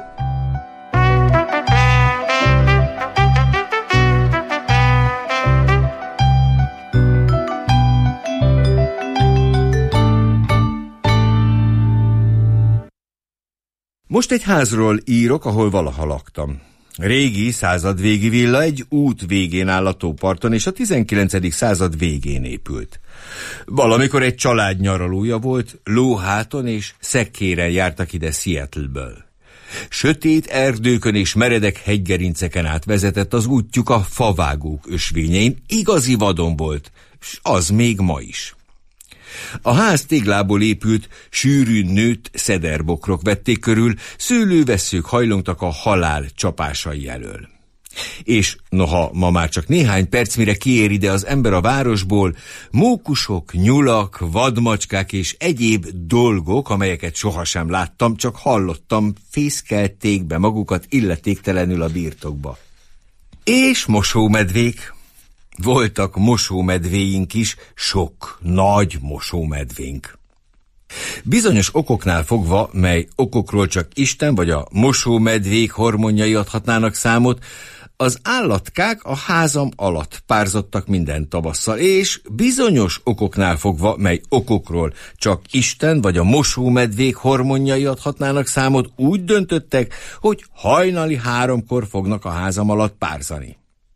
Most egy házról írok, ahol valaha laktam. Régi, századvégi villa egy út végén áll a tóparton, és a tizenkilencedik század végén épült. Valamikor egy család nyaralója volt, lóháton és szekkéren jártak ide Seattle-ből. Sötét erdőkön és meredek hegygerinceken át vezetett az útjuk a favágók ösvényein, igazi vadon volt, s az még ma is. A ház téglából épült, sűrűn nőtt szederbokrok vették körül, szőlővesszők hajlongtak a halál csapásai elől. És noha ma már csak néhány perc, mire kiér ide az ember a városból, mókusok, nyulak, vadmacskák és egyéb dolgok, amelyeket sohasem láttam, csak hallottam, fészkelték be magukat illetéktelenül a birtokba. És mosómedvék. Voltak mosómedvéink is, sok nagy mosómedvénk. Bizonyos okoknál fogva, mely okokról csak Isten vagy a mosómedvék hormonjai adhatnának számot, az állatkák a házam alatt párzottak minden tavasszal, és bizonyos okoknál fogva, mely okokról csak Isten vagy a mosómedvék hormonjai adhatnának számot, úgy döntöttek, hogy hajnali háromkor fognak a házam alatt párzani.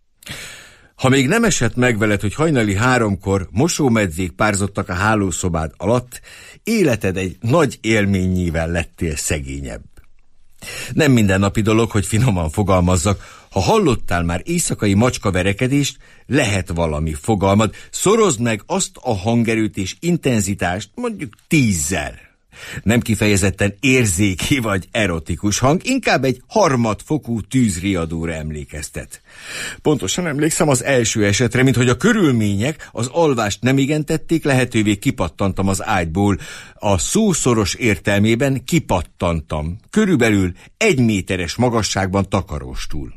Ha még nem esett meg veled, hogy hajnali háromkor mosómedvék párzottak a hálószobád alatt, életed egy nagy élménnyével lettél szegényebb. Nem mindennapi dolog, hogy finoman fogalmazzak, ha hallottál már éjszakai macskaverekedést, lehet valami fogalmad, szorozd meg azt a hangerőt és intenzitást, mondjuk tízzel. Nem kifejezetten érzéki vagy erotikus hang, inkább egy harmadfokú tűzriadóra emlékeztet. Pontosan emlékszem az első esetre, mint hogy a körülmények az alvást nem igen tették lehetővé, kipattantam az ágyból. A szószoros értelmében kipattantam, körülbelül egy méteres magasságban takaróstul.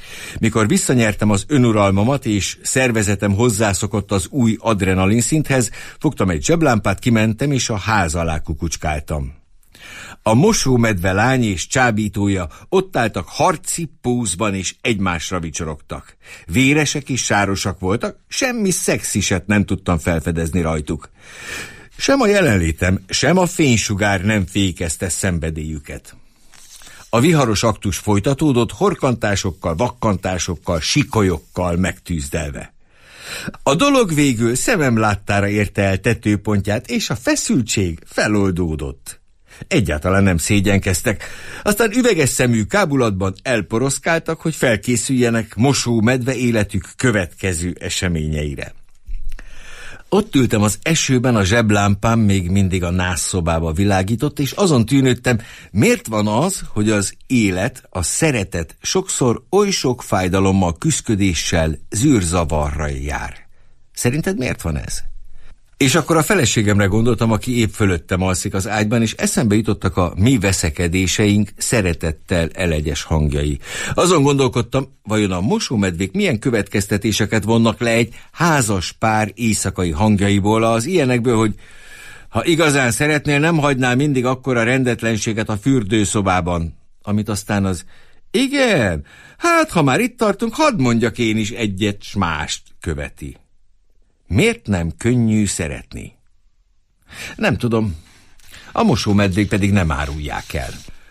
Mikor visszanyertem az önuralmamat, és szervezetem hozzászokott az új adrenalin szinthez, fogtam egy zseblámpát, kimentem, és a ház alá kukucskáltam. A mosómedve lány és csábítója ott álltak harci pózban, és egymásra vicsorogtak. Véresek és sárosak voltak, semmi szexiset nem tudtam felfedezni rajtuk. Sem a jelenlétem, sem a fénysugár nem fékezte szenvedélyüket. A viharos aktus folytatódott horkantásokkal, vakkantásokkal, sikolyokkal megtűzdelve. A dolog végül szemem láttára érte el tetőpontját, és a feszültség feloldódott. Egyáltalán nem szégyenkeztek, aztán üveges szemű kábulatban elporoszkáltak, hogy felkészüljenek mosómedve életük következő eseményeire. Ott ültem az esőben, a zseblámpám még mindig a nászszobába világított, és azon tűnődtem, miért van az, hogy az élet, a szeretet sokszor oly sok fájdalommal, küszködéssel, zűrzavarral jár. Szerinted miért van ez? És akkor a feleségemre gondoltam, aki épp fölöttem alszik az ágyban, és eszembe jutottak a mi veszekedéseink szeretettel elegyes hangjai. Azon gondolkodtam, vajon a mosómedvék milyen következtetéseket vonnak le egy házas pár éjszakai hangjaiból, az ilyenekből, hogy ha igazán szeretnél, nem hagynál mindig akkora rendetlenséget a fürdőszobában, amit aztán az igen, hát ha már itt tartunk, hadd mondjak én is egyet s mást követi. Miért nem könnyű szeretni? Nem tudom. A mosómedvék pedig nem árulják el.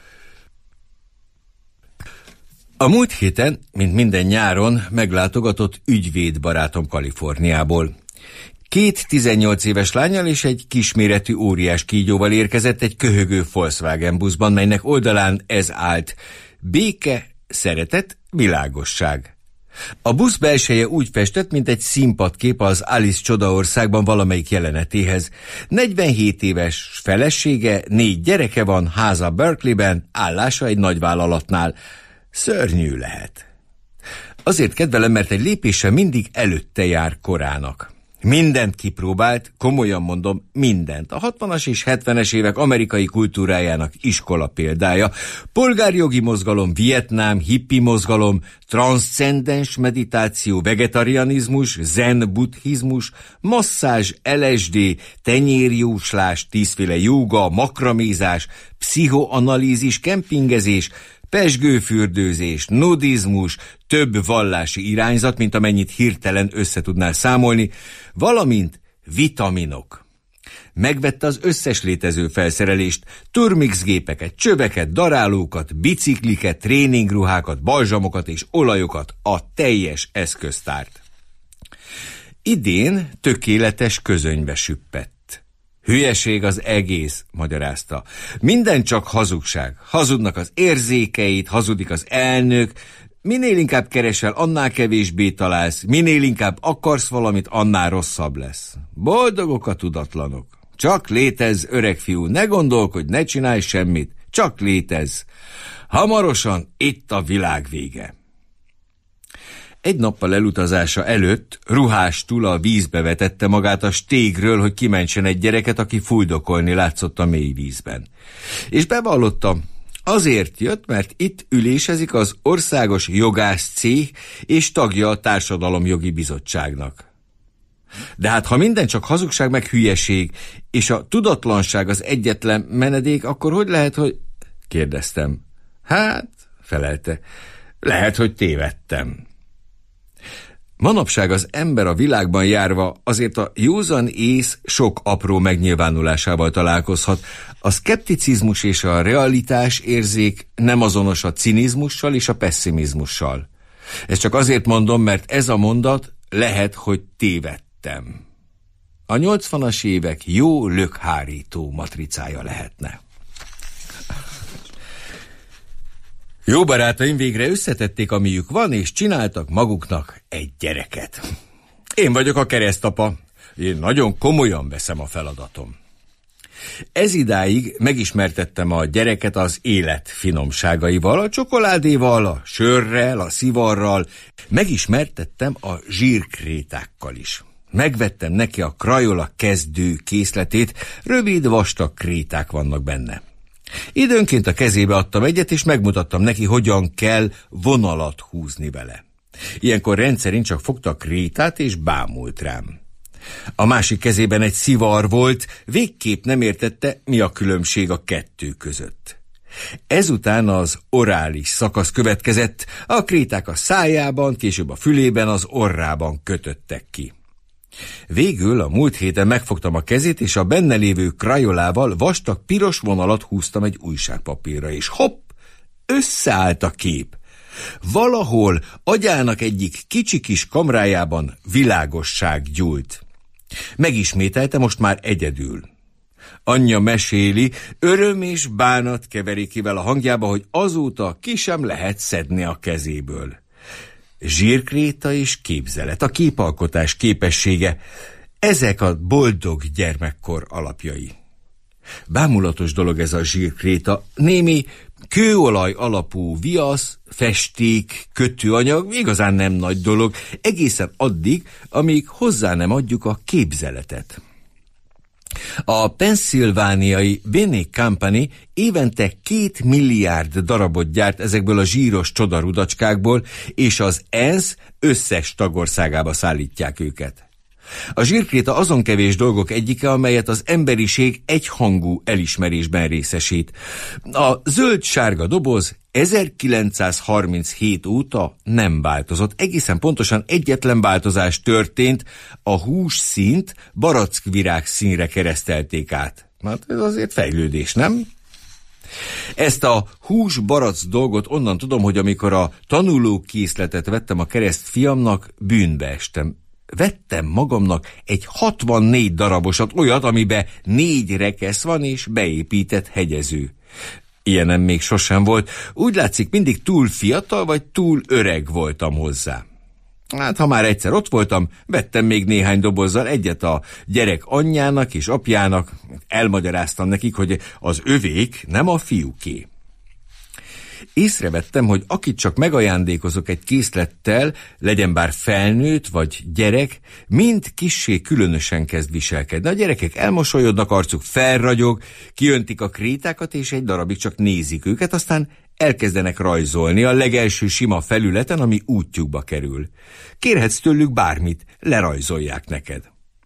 A múlt héten, mint minden nyáron, meglátogatott ügyvédbarátom Kaliforniából. Két tizennyolc éves lánnyal és egy kisméretű óriás kígyóval érkezett egy köhögő Volkswagen buszban, melynek oldalán ez állt: béke, szeretet, világosság. A busz belseje úgy festett, mint egy színpadkép az Alice Csodaországban valamelyik jelenetéhez. negyvenhét éves felesége, négy gyereke van, háza Berkeleyben, állása egy nagyvállalatnál. Szörnyű lehet. Azért kedvelem, mert egy lépéssel mindig előtte jár korának. Mindent kipróbált, komolyan mondom, mindent. A hatvanas és hetvenes évek amerikai kultúrájának iskola példája. Polgárjogi mozgalom, Vietnám, hippi mozgalom, transzcendens meditáció, vegetarianizmus, zen buddhizmus, masszázs, el es dé, tenyérjóslás, tízféle jóga, makramézás, pszichoanalízis, kempingezés, pezsgőfürdőzés, nudizmus, több vallási irányzat, mint amennyit hirtelen össze tudnál számolni, valamint vitaminok. Megvette az összes létező felszerelést, turmixgépeket, csöveket, darálókat, bicikliket, tréningruhákat, balzsamokat és olajokat, a teljes eszköztárt. Idén tökéletes közönybe süppett. Hülyeség az egész, magyarázta. Minden csak hazugság. Hazudnak az érzékeid, hazudik az elnök. Minél inkább keresel, annál kevésbé találsz. Minél inkább akarsz valamit, annál rosszabb lesz. Boldogok a tudatlanok. Csak létezz, öreg fiú, ne gondolkodj, ne csinálj semmit. Csak létezz. Hamarosan itt a világ vége. Egy nappal elutazása előtt ruhás Tula a vízbe vetette magát a stégről, hogy kimentsen egy gyereket, aki fuldokolni látszott a mély vízben. És bevallotta, azért jött, mert itt ülésezik az Országos Jogász Cég és tagja a Társadalomjogi Bizottságnak. De hát ha minden csak hazugság meg hülyeség, és a tudatlanság az egyetlen menedék, akkor hogy lehet, hogy... kérdeztem. Hát, felelte, lehet, hogy tévedtem. Manapság az ember a világban járva azért a józan ész sok apró megnyilvánulásával találkozhat. A szkepticizmus és a realitás érzék nem azonos a cinizmussal és a pesszimizmussal. Ezt csak azért mondom, mert ez a mondat lehet, hogy tévedtem. A nyolcvanas évek jó lökhárító matricája lehetne. Jó barátaim végre összetették, amiük van, és csináltak maguknak egy gyereket. Én vagyok a keresztapa. Én nagyon komolyan veszem a feladatom. Ez idáig megismertettem a gyereket az élet finomságaival, a csokoládéval, a sörrel, a szivarral. Megismertettem a zsírkrétákkal is. Megvettem neki a Crayola kezdő készletét, rövid, vastag kréták vannak benne. Időnként a kezébe adtam egyet, és megmutattam neki, hogyan kell vonalat húzni vele. Ilyenkor rendszerint csak fogta a krétát, és bámult rám. A másik kezében egy szivar volt, végképp nem értette, mi a különbség a kettő között. Ezután az orális szakasz következett, a kréták a szájában, később a fülében, az orrában kötöttek ki. Végül a múlt héten megfogtam a kezét, és a benne lévő krajolával vastag piros vonalat húztam egy újságpapírra, és hopp, összeállt a kép. Valahol agyának egyik kicsi kis kamrájában világosság gyújt. Megismételte most már egyedül. Anyja meséli, öröm és bánat keverékével a hangjába, hogy azóta ki sem lehet szedni a kezéből. Zsírkréta és képzelet, a képalkotás képessége, ezek a boldog gyermekkor alapjai. Bámulatos dolog ez a zsírkréta, némi kőolaj alapú viasz, festék, kötőanyag, igazán nem nagy dolog, egészen addig, amíg hozzá nem adjuk a képzeletet. A pennsylvániai Binney Company évente két milliárd darabot gyárt ezekből a zsíros csodarudacskákból, és az ENSZ összes tagországába szállítják őket. A zsírkréta azon kevés dolgok egyike, amelyet az emberiség egyhangú elismerésben részesít. A zöld-sárga doboz ezerkilencszázharminchét óta nem változott. Egészen pontosan egyetlen változás történt, a hús színt barackvirág színre keresztelték át. Hát ez azért fejlődés, nem? Ezt a hús-barack dolgot onnan tudom, hogy amikor a tanulókészletet vettem a kereszt fiamnak, bűnbe estem. Vettem magamnak egy hatvannégy darabosat, olyat, amiben négy rekesz van és beépített hegyező. Ilyenem még sosem volt, úgy látszik mindig túl fiatal vagy túl öreg voltam hozzá. Hát ha már egyszer ott voltam, vettem még néhány dobozzal, egyet a gyerek anyjának és apjának, elmagyaráztam nekik, hogy az övék nem a fiúké. Észrevettem, hogy akit csak megajándékozok egy készlettel, legyen bár felnőtt vagy gyerek, mind kissé különösen kezd viselkedni. A gyerekek elmosolyodnak, arcuk felragyog, kiöntik a krétákat, és egy darabig csak nézik őket, aztán elkezdenek rajzolni a legelső sima felületen, ami útjukba kerül. Kérhetsz tőlük bármit, lerajzolják neked.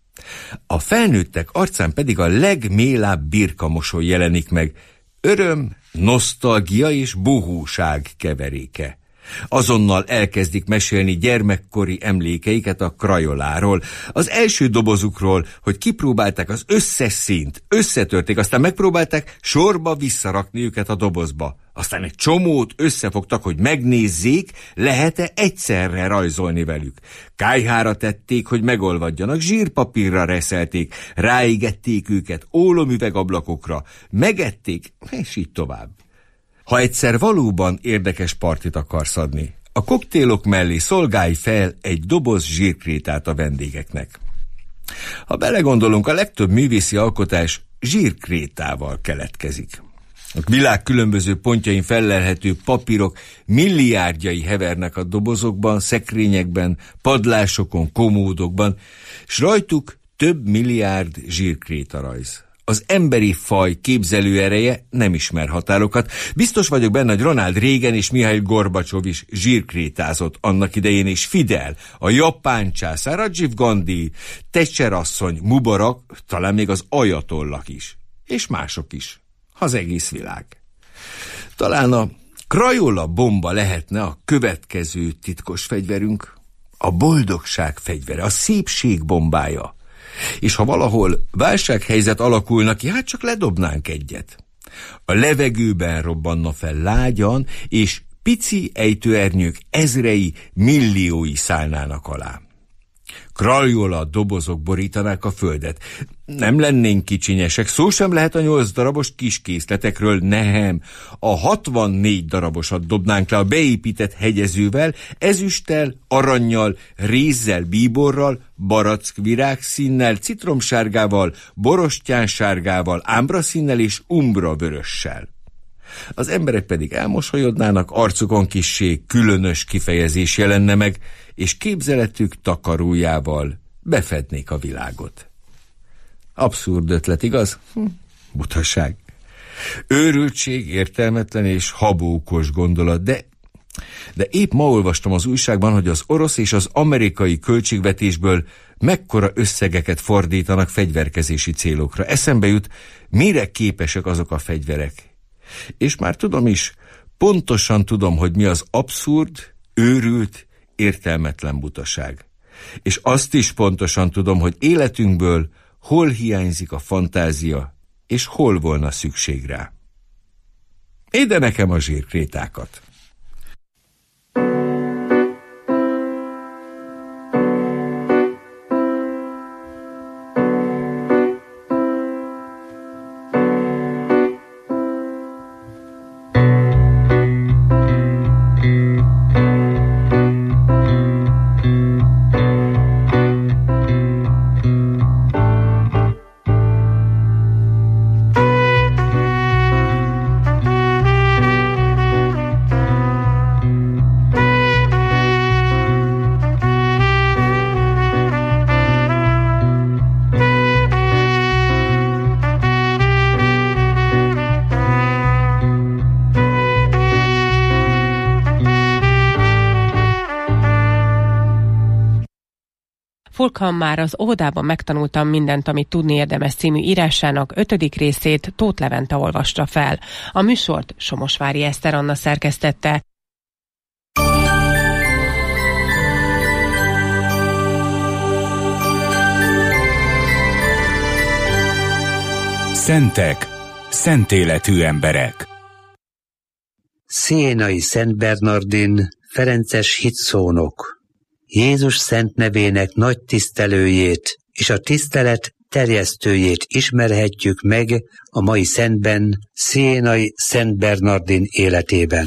A felnőttek arcán pedig a legmélább birkamosoly jelenik meg, öröm, nosztalgia és bohóság keveréke. Azonnal elkezdik mesélni gyermekkori emlékeiket a krajoláról, az első dobozukról, hogy kipróbálták az összes színt, összetörték, aztán megpróbálták sorba visszarakni őket a dobozba. Aztán egy csomót összefogtak, hogy megnézzék, lehet-e egyszerre rajzolni velük. Kályhára tették, hogy megolvadjanak, zsírpapírra reszelték, ráégették őket ólomüvegablakokra, megették, és így tovább. Ha egyszer valóban érdekes partit akarsz adni, a koktélok mellé szolgálj fel egy doboz zsírkrétát a vendégeknek. Ha belegondolunk, a legtöbb művészi alkotás zsírkrétával keletkezik. A világ különböző pontjain fellelhető papírok milliárdjai hevernek a dobozokban, szekrényekben, padlásokon, komódokban, s rajtuk több milliárd zsírkrétarajz. Az emberi faj képzelőereje nem ismer határokat. Biztos vagyok benne, hogy Ronald Reagan és Mihail Gorbacsov is zsírkrétázott annak idején, és Fidel, a japán császár, Rajiv Gandhi, Thatcher asszony, Mubarak, talán még az ajatollak is. És mások is. Az egész világ. Talán a Crayola bomba lehetne a következő titkos fegyverünk, a boldogság fegyvere, a szépség bombája. És ha valahol válsághelyzet alakulna ki, hát csak ledobnánk egyet. A levegőben robbanna fel lágyan, és pici ejtőernyők ezrei, milliói szállnának alá. Crayola dobozok borítanák a földet. Nem lennénk kicsinyesek, szó sem lehet a nyolc darabos kis készletekről, nem. A hatvannégy darabosat dobnánk le a beépített hegyezővel, ezüsttel, arannyal, rézzel, bíborral, barackvirág színnel, citromsárgával, borostyánsárgával, ámbraszínnel és umbra vörössel. Az emberek pedig elmosolyodnának, arcukon kissé különös kifejezés jelenne meg, és képzeletük takarójával befednék a világot. Abszurd ötlet, igaz? Hm, butaság. Őrültség, értelmetlen és habókos gondolat, de, de épp ma olvastam az újságban, hogy az orosz és az amerikai költségvetésből mekkora összegeket fordítanak fegyverkezési célokra. Eszembe jut, mire képesek azok a fegyverek. És már tudom is, pontosan tudom, hogy mi az abszurd, őrült, értelmetlen butaság. És azt is pontosan tudom, hogy életünkből hol hiányzik a fantázia, és hol volna szükség rá. Ide nekem a zsírkrétákat! Fulkham már az óvodában megtanultam mindent, amit tudni érdemes című írásának ötödik részét Tóth Levente olvasta fel. A műsort Somosvári Eszter Anna szerkesztette. Szentek, szentéletű emberek. Sienai Szent Bernardin, ferences hitszónok. Jézus szent nevének nagy tisztelőjét és a tisztelet terjesztőjét ismerhetjük meg a mai szentben, Sienai Szent Bernardin életében.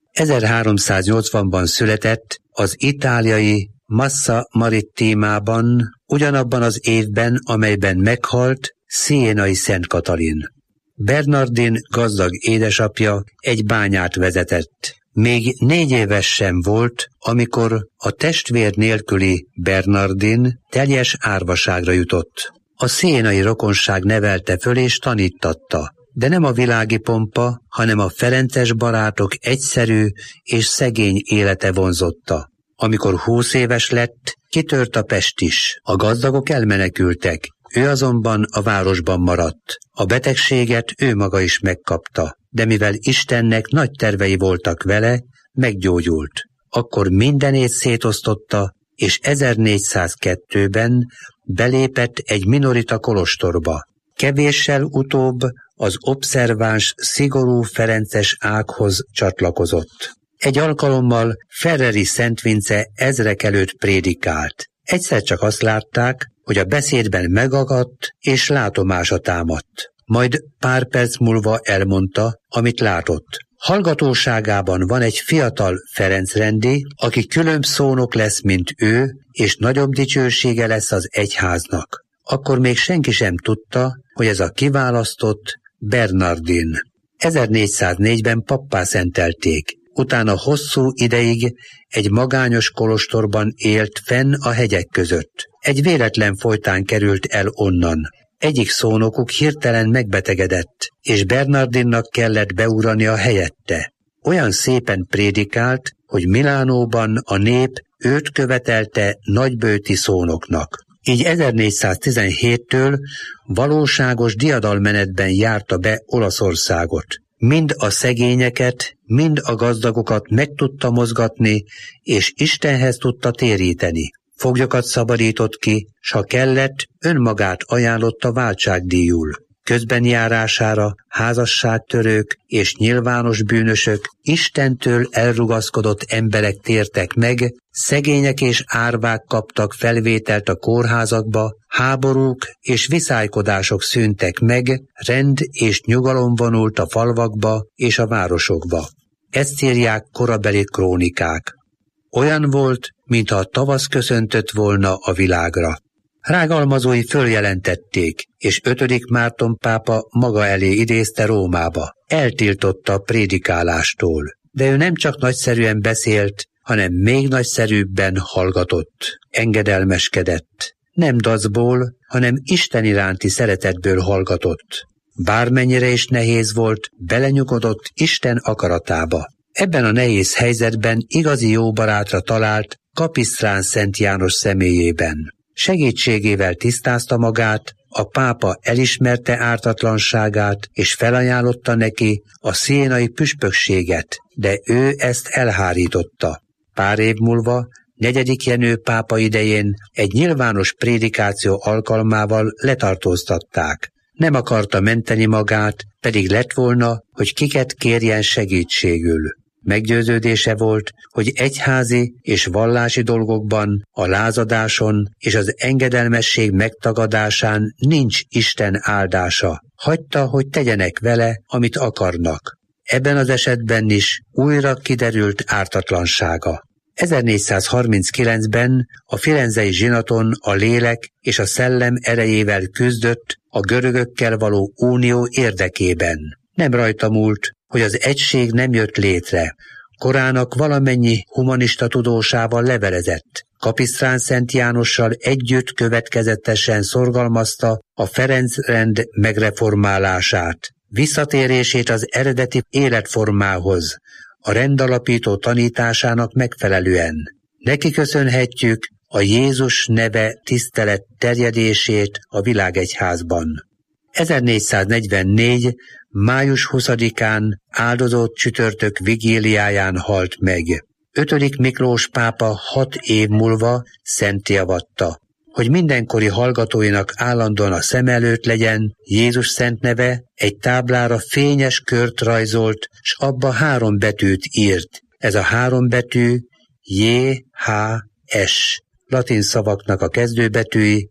ezerháromszáznyolcvanban született az itáliai Massa Marittimában, ugyanabban az évben, amelyben meghalt Sienai Szent Katalin. Bernardin gazdag édesapja egy bányát vezetett. Még négy éves sem volt, amikor a testvér nélküli Bernardin teljes árvaságra jutott. A sienai rokonság nevelte föl és tanítatta, de nem a világi pompa, hanem a ferences barátok egyszerű és szegény élete vonzotta. Amikor húsz éves lett, kitört a pest is. A gazdagok elmenekültek, ő azonban a városban maradt. A betegséget ő maga is megkapta, de mivel Istennek nagy tervei voltak vele, meggyógyult. Akkor mindenét szétosztotta, és ezernégyszázkettőben belépett egy minorita kolostorba. Kevéssel utóbb az obszerváns, szigorú ferences ághoz csatlakozott. Egy alkalommal Ferreri Szent Vince ezrek előtt prédikált. Egyszer csak azt látták, hogy a beszédben megagadt és látomása támadt. Majd pár perc múlva elmondta, amit látott. Hallgatóságában van egy fiatal Ferencrendi, aki különb szónok lesz, mint ő, és nagyobb dicsősége lesz az egyháznak. Akkor még senki sem tudta, hogy ez a kiválasztott Bernardin. ezernégyszáznégyben pappá szentelték. Utána hosszú ideig egy magányos kolostorban élt fenn a hegyek között. Egy véletlen folytán került el onnan. Egyik szónokuk hirtelen megbetegedett, és Bernardinnak kellett beurania helyette. Olyan szépen prédikált, hogy Milánóban a nép őt követelte nagybőti szónoknak. Így ezernégyszáztizenhéttől valóságos diadalmenetben járta be Olaszországot. Mind a szegényeket, mind a gazdagokat meg tudta mozgatni, és Istenhez tudta téríteni. Foglyokat szabadított ki, s ha kellett, önmagát ajánlotta váltságdíjul. Közbenjárására házasságtörők és nyilvános bűnösök, Istentől elrugaszkodott emberek tértek meg, szegények és árvák kaptak felvételt a kórházakba, háborúk és viszálykodások szűntek meg, rend és nyugalom vonult a falvakba és a városokba. Ezt írják korabeli krónikák. Olyan volt, mintha a tavasz köszöntött volna a világra. Rágalmazói följelentették, és ötödik Márton pápa maga elé idézte Rómába. Eltiltotta a prédikálástól, de ő nem csak nagyszerűen beszélt, hanem még nagyszerűbben hallgatott, engedelmeskedett. Nem dacból, hanem Isten iránti szeretetből hallgatott. bármennyire is nehéz volt, belenyugodott Isten akaratába. Ebben a nehéz helyzetben igazi jó barátra talált Kapisztrán Szent János személyében. Segítségével tisztázta magát, a pápa elismerte ártatlanságát, és felajánlotta neki a szienai püspökséget, de ő ezt elhárította. Pár év múlva, negyedik Jenő pápa idején egy nyilvános prédikáció alkalmával letartóztatták. Nem akarta menteni magát, pedig lett volna, hogy kiket kérjen segítségül. Meggyőződése volt, hogy egyházi és vallási dolgokban, a lázadáson és az engedelmesség megtagadásán nincs Isten áldása. Hagyta, hogy tegyenek vele, amit akarnak. Ebben az esetben is újra kiderült ártatlansága. ezernégyszázharminckilencben a firenzei zsinaton a lélek és a szellem erejével küzdött a görögökkel való unió érdekében. Nem rajta múlt, hogy az egység nem jött létre. Korának valamennyi humanista tudósával levelezett. Kapisztrán Szent Jánossal együtt következetesen szorgalmazta a Ferenc-rend megreformálását, visszatérését az eredeti életformához, a rendalapító tanításának megfelelően. Neki köszönhetjük a Jézus neve tisztelet terjedését a világegyházban. ezernégyszáznegyvennégy. május huszadikán áldozott csütörtök vigíliáján halt meg. ötödik Miklós pápa hat év múlva szentté avatta. Hogy mindenkori hallgatóinak állandóan a szem előtt legyen, Jézus szent neve egy táblára fényes kört rajzolt, s abba három betűt írt. Ez a három betű J H S. Latin szavaknak a kezdőbetűi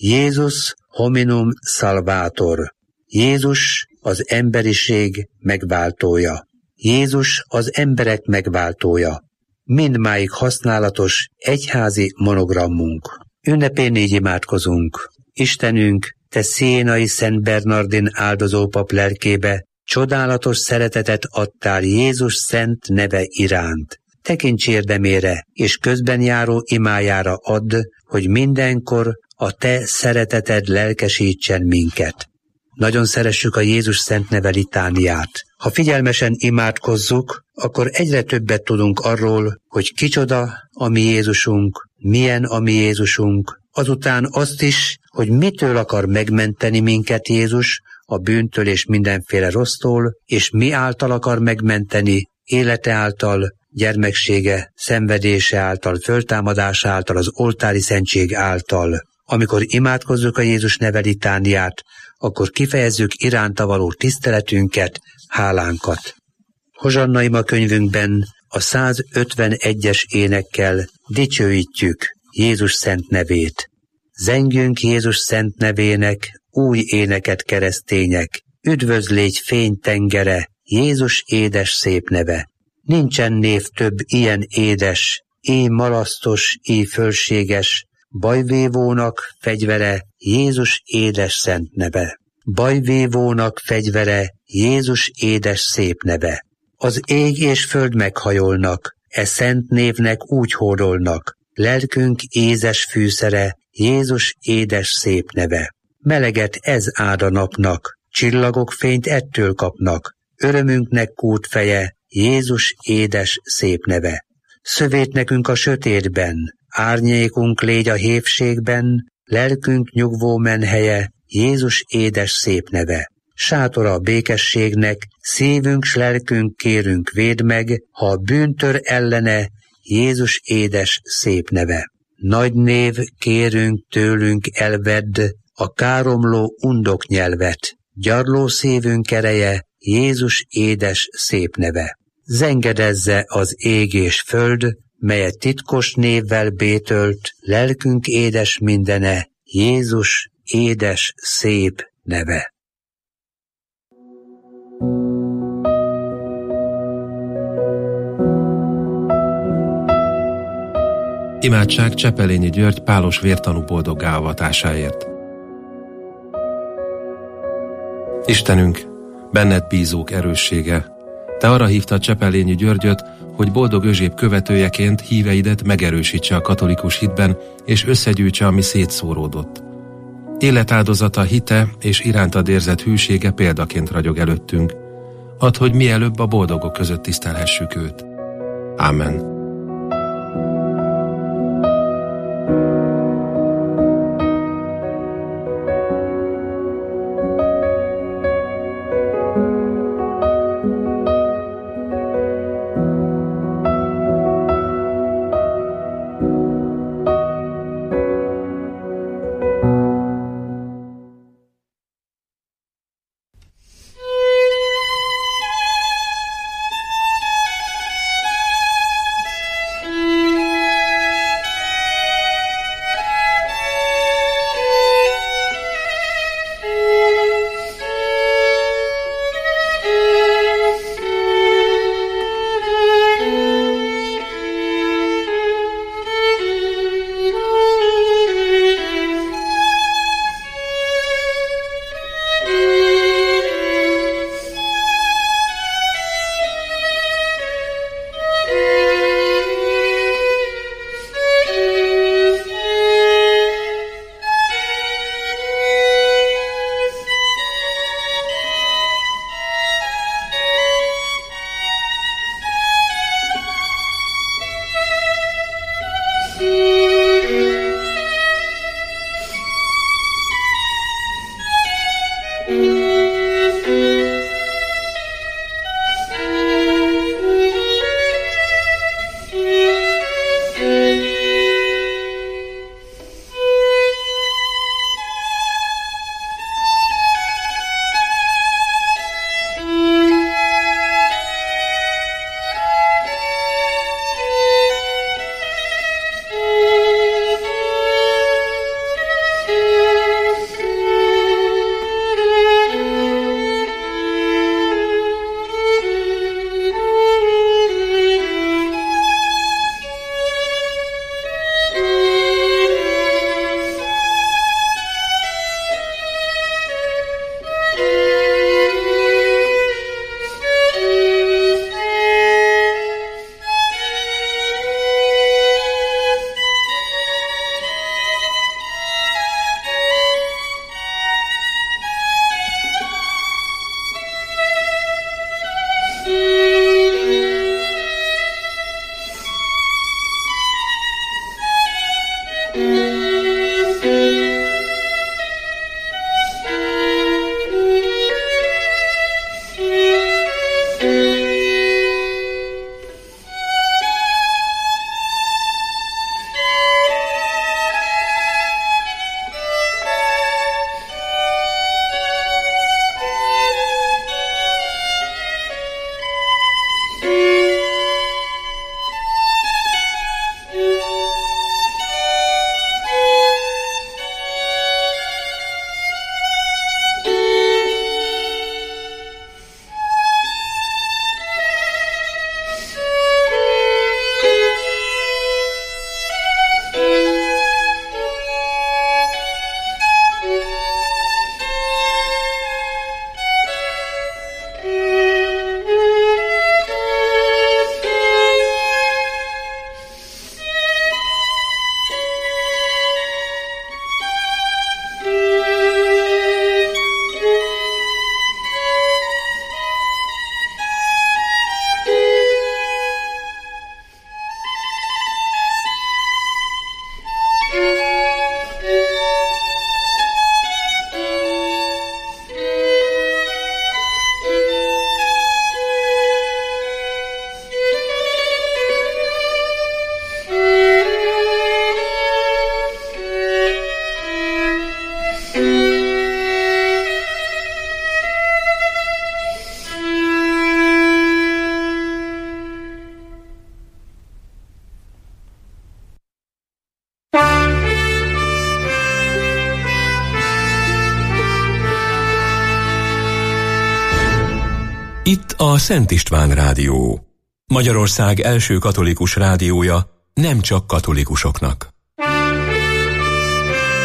Jézus hominum salvator. Jézus az emberiség megváltója. Jézus az emberek megváltója. Mindmáig használatos egyházi monogrammunk. Ünnepén így imádkozunk. Istenünk, te szienai Szent Bernardin áldozópap lelkébe csodálatos szeretetet adtál Jézus szent neve iránt. Tekints érdemére és közben járó imájára add, hogy mindenkor a te szereteted lelkesítsen minket. Nagyon szeressük a Jézus szent neve litániát. Ha figyelmesen imádkozzuk, akkor egyre többet tudunk arról, hogy kicsoda a mi Jézusunk, milyen a mi Jézusunk, azután azt is, hogy mitől akar megmenteni minket Jézus, a bűntől és mindenféle rossztól, és mi által akar megmenteni, élete által, gyermeksége, szenvedése által, föltámadása által, az oltári szentség által. Amikor imádkozzuk a Jézus neve litániát, akkor kifejezzük iránta való tiszteletünket, hálánkat. Hozsanna ima könyvünkben a százötvenegyes énekkel dicsőítjük Jézus szent nevét. Zengjünk Jézus szent nevének új éneket, keresztények, üdvözlégy fénytengere, Jézus édes szép neve. Nincsen név több ilyen édes, éj malasztos, éj fölséges, bajvévónak fegyvere, Jézus édes szent neve. Bajvévónak fegyvere, Jézus édes szép neve. Az ég és föld meghajolnak, e szent névnek úgy hódolnak, lelkünk ézes fűszere, Jézus édes szép neve. Meleget ez áld a napnak, csillagok fényt ettől kapnak, örömünknek kútfeje, Jézus édes szép neve. Szövét nekünk a sötétben, árnyékunk légy a hévségben, lelkünk nyugvó menhelye, Jézus édes szép neve. Sátora a békességnek, szívünk s lelkünk kérünk védd meg, ha a bűntör ellene, Jézus édes szép neve. Nagy név kérünk tőlünk elvedd, a káromló undok nyelvet, gyarló szívünk ereje, Jézus édes szép neve. Zengedezze az ég és föld, melyet titkos névvel bétölt, lelkünk édes mindene, Jézus édes szép neve. Imádság Csepelényi György pálos vértanú boldoggá avatásáért. Istenünk, benned bízók erőssége, te arra hívtad Csepelényi Györgyöt, hogy boldog Özséb követőjeként híveidet megerősítse a katolikus hitben, és összegyűjtse, ami szétszóródott. Életáldozata, hite és irántad érzett hűsége példaként ragyog előttünk. Add, hogy mielőbb a boldogok között tisztelhessük őt. Ámen. Itt a Szent István Rádió, Magyarország első katolikus rádiója, nem csak katolikusoknak.